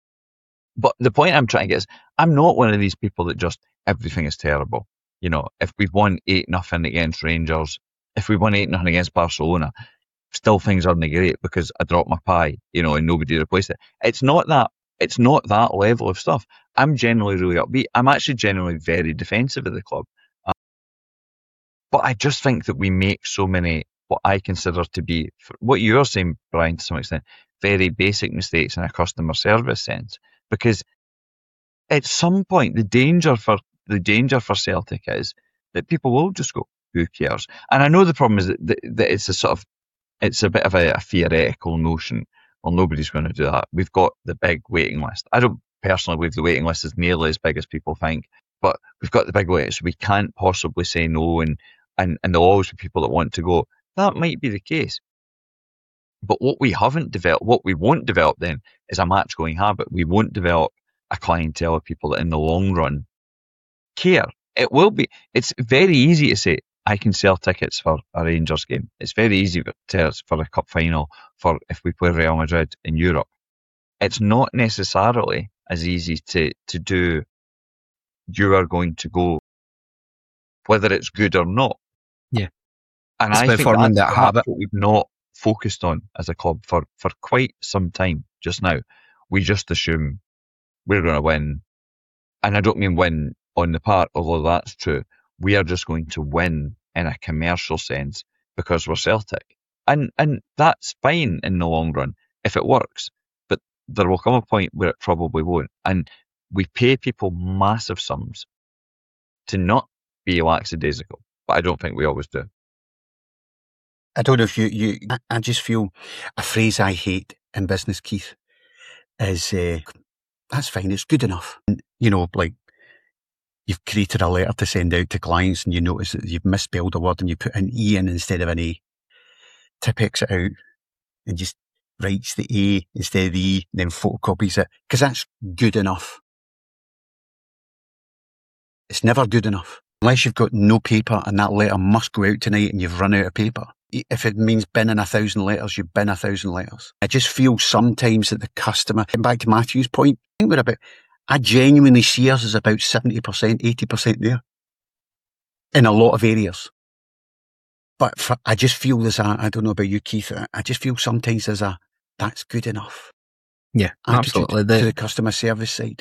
But the point I'm trying to get is, I'm not one of these people that just, everything is terrible. You know, if we've won eight nothing against Rangers, if we won eight nothing against Barcelona, still things aren't great because I dropped my pie, you know, and nobody replaced it. It's not that, it's not that level of stuff. I'm generally really upbeat. I'm actually generally very defensive of the club. Um, but I just think that we make so many, what I consider to be, what you're saying, Brian, to some extent, very basic mistakes in a customer service sense. Because at some point, the danger for the danger for Celtic is that people will just go, who cares? And I know the problem is that, that, that it's a sort of, it's a bit of a, a theoretical notion. Well, nobody's going to do that. We've got the big waiting list. I don't personally believe the waiting list is nearly as big as people think, but we've got the big waiting list. So we can't possibly say no, and, and, and there'll always be people that want to go. That might be the case. But what we haven't developed, what we won't develop then, is a match-going habit. We won't develop a clientele of people that in the long run care. It will be, it's very easy to say, I can sell tickets for a Rangers game. It's very easy to for a cup final, for if we play Real Madrid in Europe. It's not necessarily as easy to, to do, you are going to go, whether it's good or not. Yeah. And it's I think forming that's that habit. what we've not focused on as a club for, for quite some time just now. We just assume we're going to win. And I don't mean win on the park, although that's true. We are just going to win in a commercial sense because we're Celtic. And and that's fine in the long run if it works. But there will come a point where it probably won't. And we pay people massive sums to not be lackadaisical. But I don't think we always do. I don't know if you, you I, I just feel a phrase I hate in business, Keith, is uh, that's fine, it's good enough. And, you know, like, you've created a letter to send out to clients and you notice that you've misspelled a word and you put an E in instead of an A. Typex it out and just writes the A instead of the E and then photocopies it, because that's good enough. It's never good enough. Unless you've got no paper and that letter must go out tonight and you've run out of paper. If it means binning a thousand letters, you bin a thousand letters. I just feel sometimes that the customer, and back to Matthew's point, I think we're about, I genuinely see us as about seventy percent, eighty percent there in a lot of areas. But for, I just feel there's a, I don't know about you, Keith, I just feel sometimes there's a, that's good enough. Yeah, absolutely. The, to the customer service side.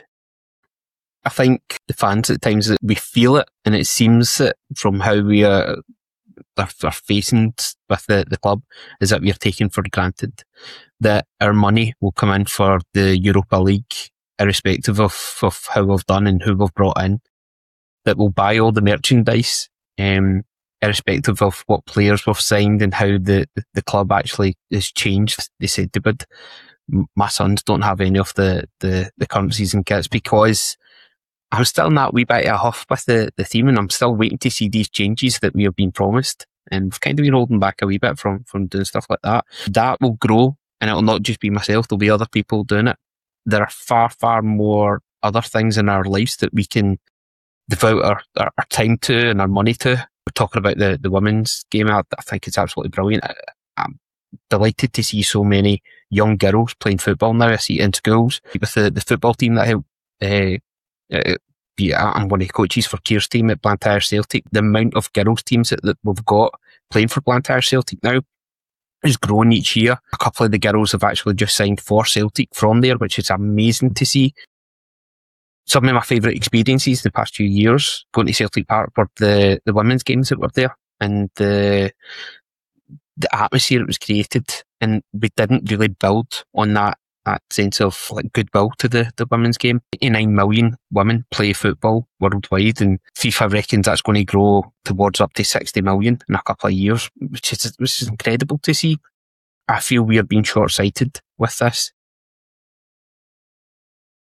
I think the fans at times that we feel it, and it seems that from how we are, are, are facing with the, the club, is that we are taking for granted that our money will come in for the Europa League, irrespective of, of how we've done and who we've brought in, that we'll buy all the merchandise, um, irrespective of what players we've signed and how the, the club actually has changed. They said they would. My sons don't have any of the, the, the current season kits because I'm still in that wee bit of a huff with the, the team, and I'm still waiting to see these changes that we have been promised. And we've kind of been holding back a wee bit from, from doing stuff like that. That will grow, and it'll not just be myself, there'll be other people doing it. There are far, far more other things in our lives that we can devote our, our, our time to and our money to. We're talking about the, the women's game. I, I think it's absolutely brilliant. I, I'm delighted to see so many young girls playing football now. I see it in schools. With the, the football team that I help, uh, uh, be, I'm one of the coaches for Keir's team at Blantyre Celtic. The amount of girls teams that, that we've got playing for Blantyre Celtic now is growing each year. A couple of the girls have actually just signed for Celtic from there, which is amazing to see. Some of my favourite experiences the past few years going to Celtic Park were the, the women's games that were there, and the the atmosphere that was created, and we didn't really build on that that sense of like goodwill to the, the women's game. eighty-nine million women play football worldwide, and FIFA reckons that's going to grow towards up to sixty million in a couple of years, which is which is incredible to see. I feel we are being short-sighted with this.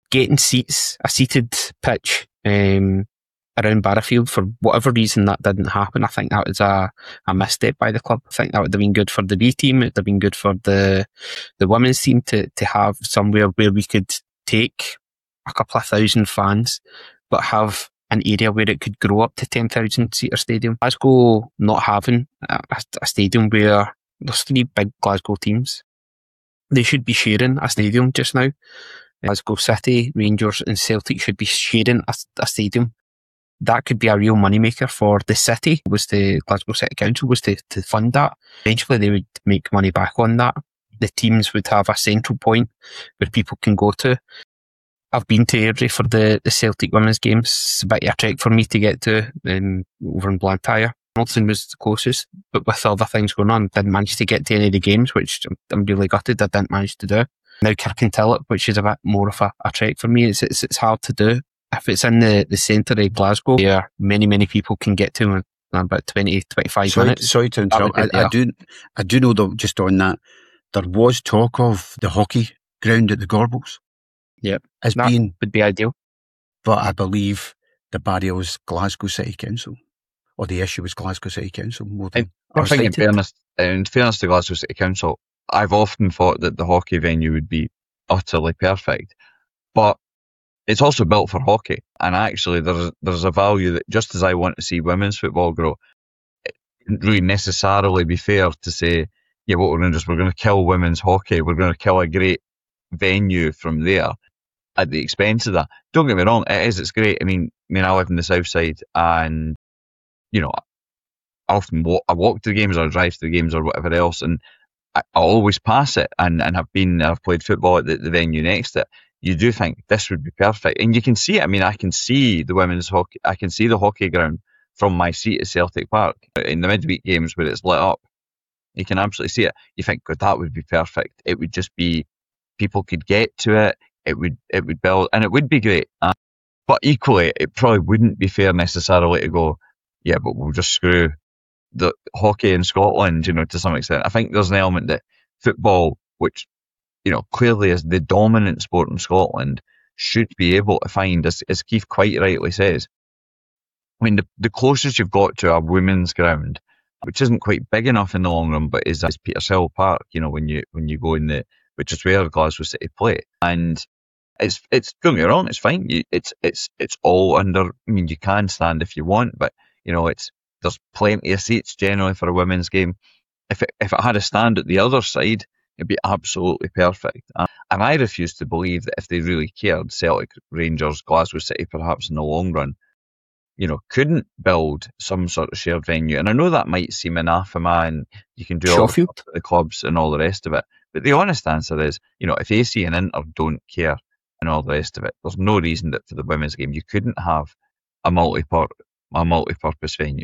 getting seats, a seated pitch um, around Barrowfield, for whatever reason that didn't happen. I think that was a, a misstep by the club. I think that would have been good for the B team. It would have been good for the the women's team to, to have somewhere where we could take a couple of thousand fans, but have an area where it could grow up to ten thousand seater stadium. Glasgow not having a, a stadium where there's three big Glasgow teams. They should be sharing a stadium just now. Glasgow City, Rangers and Celtic should be sharing a, a stadium. That could be a real moneymaker for the city, was the Glasgow City Council, was to, to fund that. Eventually they would make money back on that. The teams would have a central point where people can go to. I've been to Airdrie for the, the Celtic women's games. It's a bit of a trek for me to get to um, over in Blantyre. Hamilton was the closest, but with other things going on, didn't manage to get to any of the games, which I'm really gutted I didn't manage to do. Now Kirkintilloch, which is a bit more of a, a trek for me, it's, it's it's hard to do. If it's in the, the centre of Glasgow, where many, many people can get to in about twenty, twenty-five sorry, minutes. Sorry to interrupt. I, I, do, I do know, though, just on that, there was talk of the hockey ground at the Gorbals. Yep. As that being, would be ideal. But I believe the barrier was Glasgow City Council, or the issue was Glasgow City Council more than. I, I think, in fairness, in fairness to Glasgow City Council, I've often thought that the hockey venue would be utterly perfect, but it's also built for hockey, and actually there's there's a value that, just as I want to see women's football grow, it wouldn't really necessarily be fair to say, yeah, what we're going to do is we're going to kill women's hockey, we're going to kill a great venue from there at the expense of that. Don't get me wrong, it is, it's great. I mean, I mean, I live in the south side, and you know, I often walk, I walk to the games or I drive to the games or whatever else, and I, I always pass it, and and have been, I've played football at the, the venue next to it. You do think this would be perfect, and you can see it. I mean, I can see the women's hockey, I can see the hockey ground from my seat at Celtic Park in the midweek games where it's lit up. You can absolutely see it. You think, God, that would be perfect. It would just be, people could get to it. It would, it would build, and it would be great. Uh, but equally, it probably wouldn't be fair necessarily to go, yeah, but we'll just screw the hockey in Scotland, you know, to some extent. I think there's an element that football, which, you know, clearly is the dominant sport in Scotland, should be able to find, as, as Keith quite rightly says, I mean, the, the closest you've got to a women's ground, which isn't quite big enough in the long run, but is, is Petershill Park, you know, when you when you go in the, which is where Glasgow City play. And it's, it's don't get me wrong, it's fine. You, it's, it's, it's all under, I mean, you can stand if you want, but, you know, it's, there's plenty of seats generally for a women's game. If it, if it had a stand at the other side, it'd be absolutely perfect. And I refuse to believe that if they really cared, Celtic, Rangers, Glasgow City, perhaps in the long run, you know, couldn't build some sort of shared venue. And I know that might seem anathema, and you can do all the, the clubs and all the rest of it. But the honest answer is, you know, if A C and Inter don't care and all the rest of it, there's no reason that for the women's game you couldn't have a multi-pur- a multi-purpose venue.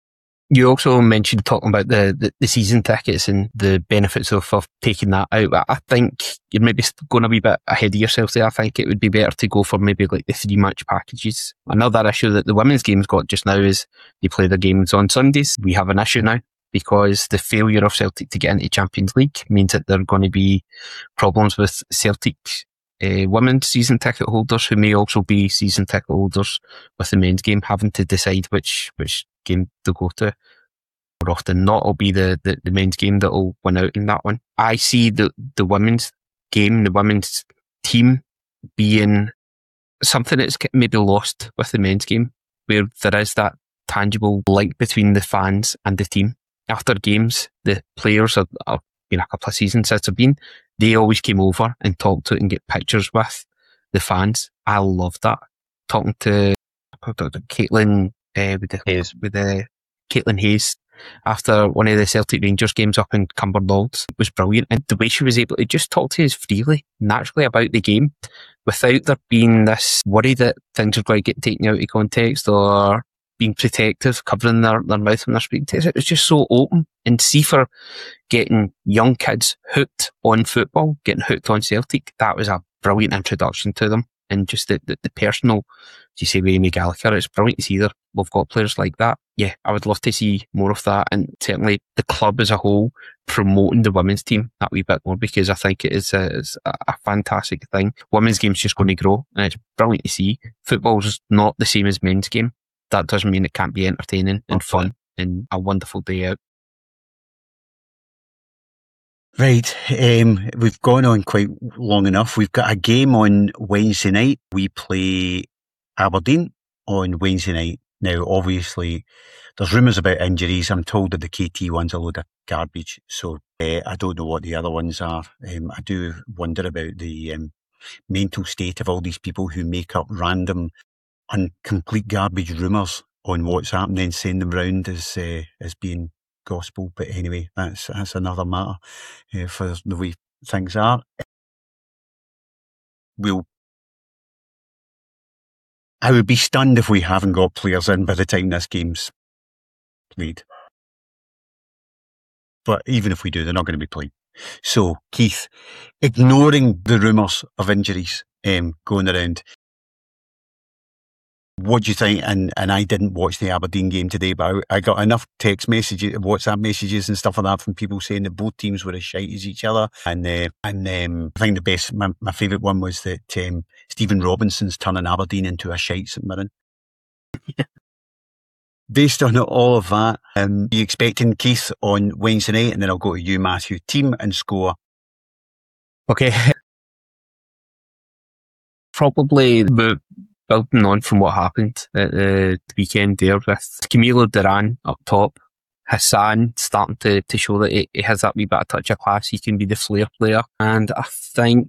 You also mentioned talking about the, the, the season tickets and the benefits of, of taking that out. But I think you're maybe going a wee bit ahead of yourself there. I think it would be better to go for maybe like the three match packages. Another issue that the women's games got just now is they play their games on Sundays. We have an issue now because the failure of Celtic to get into Champions League means that there are going to be problems with Celtic uh, women's season ticket holders, who may also be season ticket holders with the men's game, having to decide which which game to go to. More often not, it'll be the, the, the men's game that will win out in that one. I see the, the women's game, the women's team being something that's maybe lost with the men's game, where there is that tangible link between the fans and the team. After games, the players, are, are been a couple of seasons since I've been, they always came over and talked to and get pictures with the fans. I love that. Talking to Caitlin Uh, with the Hayes. with the Caitlin Hayes after one of the Celtic Rangers games up in Cumbernauld was brilliant, and the way she was able to just talk to us freely, naturally about the game, without there being this worry that things are going to get taken out of context or being protective, covering their, their mouth when they're speaking to us. It was just so open. And see, for getting young kids hooked on football, getting hooked on Celtic, that was a brilliant introduction to them. and just the, the, the personal, as you say, with Amy Gallagher, it's brilliant to see that we've got players like that. Yeah, I would love to see more of that, and certainly the club as a whole promoting the women's team that wee bit more, because I think it is a, is a, a fantastic thing. Women's game's just going to grow, and it's brilliant to see. Football's not the same as men's game. That doesn't mean it can't be entertaining and fun and a wonderful day out. Right, um, we've gone on quite long enough. We've got a game on Wednesday night. We play Aberdeen on Wednesday night. Now, obviously, there's rumours about injuries. I'm told that the K T one's a load of garbage, so uh, I don't know what the other ones are. Um, I do wonder about the um, mental state of all these people who make up random and complete garbage rumours on WhatsApp and then send them round as uh, as being gospel. But anyway, that's that's another matter uh, for the way things are. We'll. I would be stunned if we haven't got players in by the time this game's played. But even if we do, they're not going to be playing. So, Keith, ignoring the rumours of injuries um, going around, what do you think? And and I didn't watch the Aberdeen game today, but I, I got enough text messages, WhatsApp messages and stuff like that from people saying that both teams were as shite as each other. And uh, and um, I think the best, my, my favourite one was that um, Stephen Robinson's turning Aberdeen into a shite St Mirren. Yeah. Based on all of that, um, are you expecting, Keith, on Wednesday night? And then I'll go to you, Matthew. Team and score. Okay. Probably the building on from what happened at the weekend there with Camilo Duran up top, Hassan starting to, to show that he, he has that wee bit of touch of class. He can be the flair player. And I think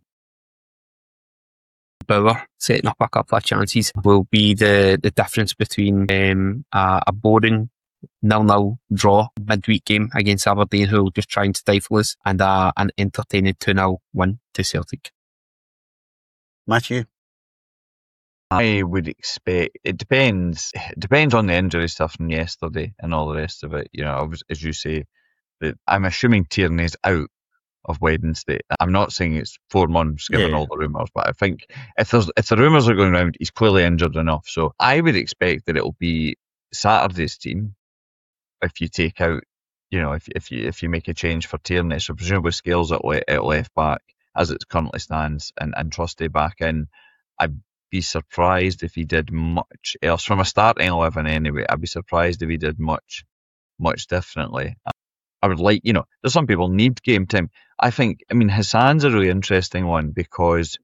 Bauer setting up a couple of chances will be the, the difference between um, a, a boring nil-nil draw midweek game against Aberdeen, who will just try and stifle us, and uh, an entertaining two nil win to Celtic. Matthew? I would expect, it depends, it depends on the injury stuff from yesterday and all the rest of it. You know, as you say, that I'm assuming Tierney's out of Wednesday. I'm not saying it's four months given yeah. all the rumours, but I think if there's if the rumours are going around, he's clearly injured enough. So I would expect that it'll be Saturday's team if you take out, you know, if if you if you make a change for Tierney. So presumably Scales at, le- at left back as it currently stands, and, and Trusty back in. I'd be surprised if he did much else from a starting eleven anyway. I'd be surprised if he did much much differently. I would like, you know, there's some people need game time. I think, I mean, Hassan's a really interesting one because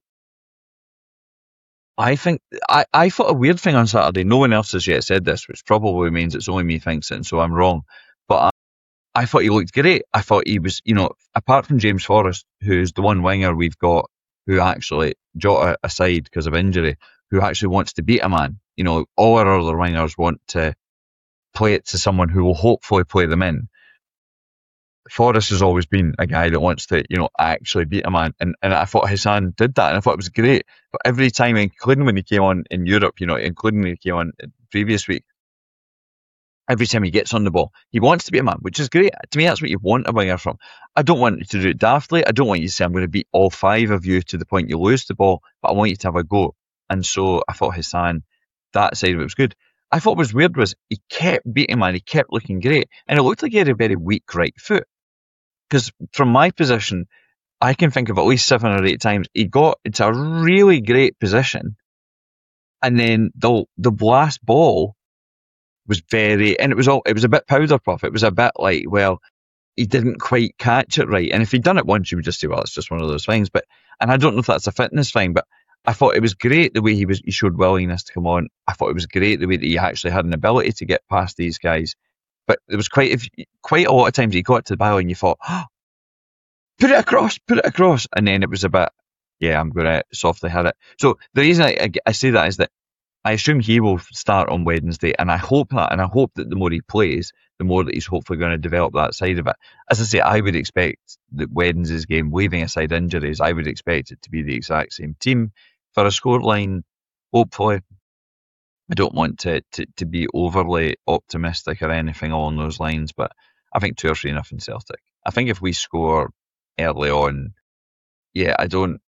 I think, I, I thought a weird thing on Saturday. No one else has yet said this, which probably means it's only me thinks it, and so I'm wrong. But I, I thought he looked great. I thought he was, you know, apart from James Forrest, who's the one winger we've got who actually, Jota aside because of injury, who actually wants to beat a man. You know, all our other wingers want to play it to someone who will hopefully play them in. Forrest has always been a guy that wants to, you know, actually beat a man. And, and I thought Hassan did that, and I thought it was great. But every time, including when he came on in Europe, you know, including when he came on previous week, every time he gets on the ball, he wants to beat a man, which is great. To me, that's what you want a winger from. I don't want you to do it daftly. I don't want you to say, I'm going to beat all five of you to the point you lose the ball, but I want you to have a go. And so I thought Hassan, that side of it was good. I thought what was weird was he kept beating man, he kept looking great, and it looked like he had a very weak right foot. Because from my position, I can think of at least seven or eight times he got into a really great position, and then the the last ball was very, and it was all it was a bit powder puff. It was a bit like, well, he didn't quite catch it right. And if he'd done it once, you would just say, well, it's just one of those things. But and I don't know if that's a fitness thing, but I thought it was great the way he was. He showed willingness to come on. I thought it was great the way that he actually had an ability to get past these guys. But there was quite if, quite a lot of times he got to the ball and you thought, oh, put it across, put it across. And then it was a bit, yeah, I'm going to softly hit it. So the reason I, I, I say that is that I assume he will start on Wednesday, and I hope that, and I hope that the more he plays, the more that he's hopefully going to develop that side of it. As I say, I would expect that Wednesday's game, leaving aside injuries, I would expect it to be the exact same team. For a scoreline, hopefully, I don't want to, to, to be overly optimistic or anything along those lines, but I think two or three nothing Celtic. I think if we score early on, yeah, I don't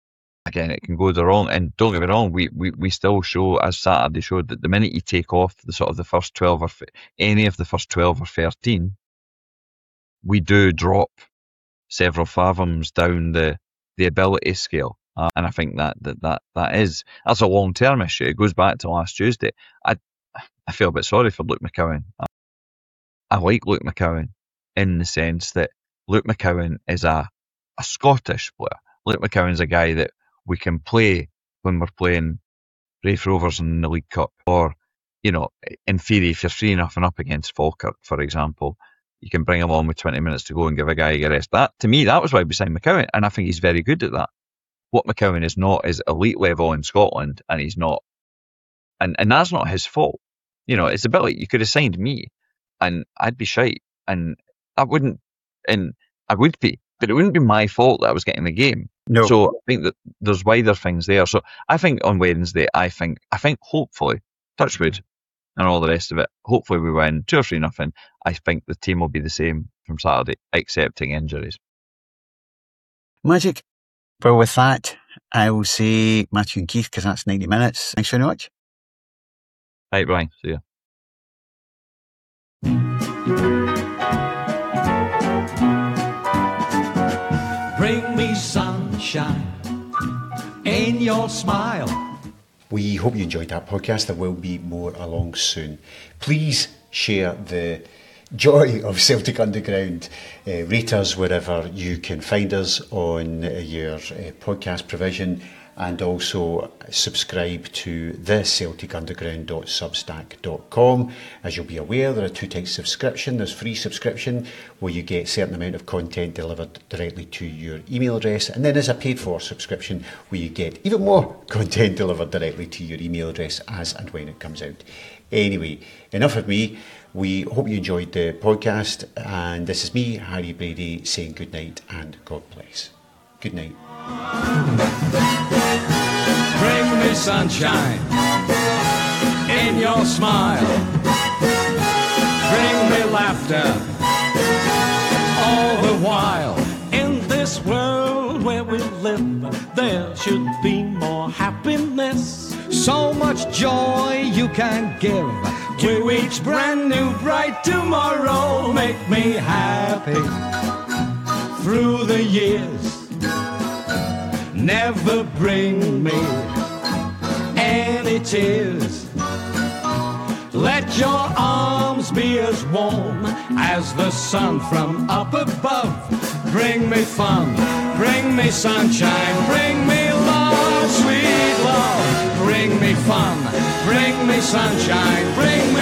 again, it can go the wrong. And don't get me wrong, we, we, we still show, as Saturday showed, that the minute you take off the sort of the first twelve or any of the first twelve or thirteen, we do drop several fathoms down the the ability scale. Uh, and I think that, that that that is that's a long term issue. It goes back to last Tuesday. I I feel a bit sorry for Luke McCowan. I, I like Luke McCowan in the sense that Luke McCowan is a a Scottish player. Luke McCowan's a guy that we can play when we're playing Raith Rovers in the League Cup, or, you know, in theory, if you're three enough and up against Falkirk, for example, you can bring him on with twenty minutes to go and give a guy a rest. That, to me, that was why we signed McCowan, and I think he's very good at that. What McCowan is not is elite level in Scotland, and he's not, and, and that's not his fault. You know, it's ability. You could have signed me, and I'd be shite, and I wouldn't, and I would be, but it wouldn't be my fault that I was getting the game. No. So I think that there's wider things there. So I think on Wednesday, I think, I think hopefully, touch wood, and all the rest of it, hopefully we win two or three nothing. I think the team will be the same from Saturday, excepting injuries. Magic. Well, with that, I will say Matthew and Keith, because that's ninety minutes. Thanks very much. Right, Brian. See you. Bring me sunshine in your smile. We hope you enjoyed that podcast. There will be more along soon. Please share the joy of Celtic Underground. Uh, rate us wherever you can find us on uh, your uh, podcast provision, and also subscribe to the celtic underground dot substack dot com. As you'll be aware, there are two types of subscription. There's free subscription, where you get a certain amount of content delivered directly to your email address, and then there's a paid for subscription, where you get even more content delivered directly to your email address as and when it comes out. Anyway, enough of me. We hope you enjoyed the podcast, and this is me, Harry Brady, saying good night and God bless. Good night. Bring me sunshine in your smile. Bring me laughter all the while. In this world where we live, there should be more happiness. So much joy you can give to each brand new bright tomorrow. Make me happy through the years. Never bring me any tears. Let your arms be as warm as the sun from up above. Bring me fun, bring me sunshine, bring me love, sweet love. Bring me fun, bring me sunshine, bring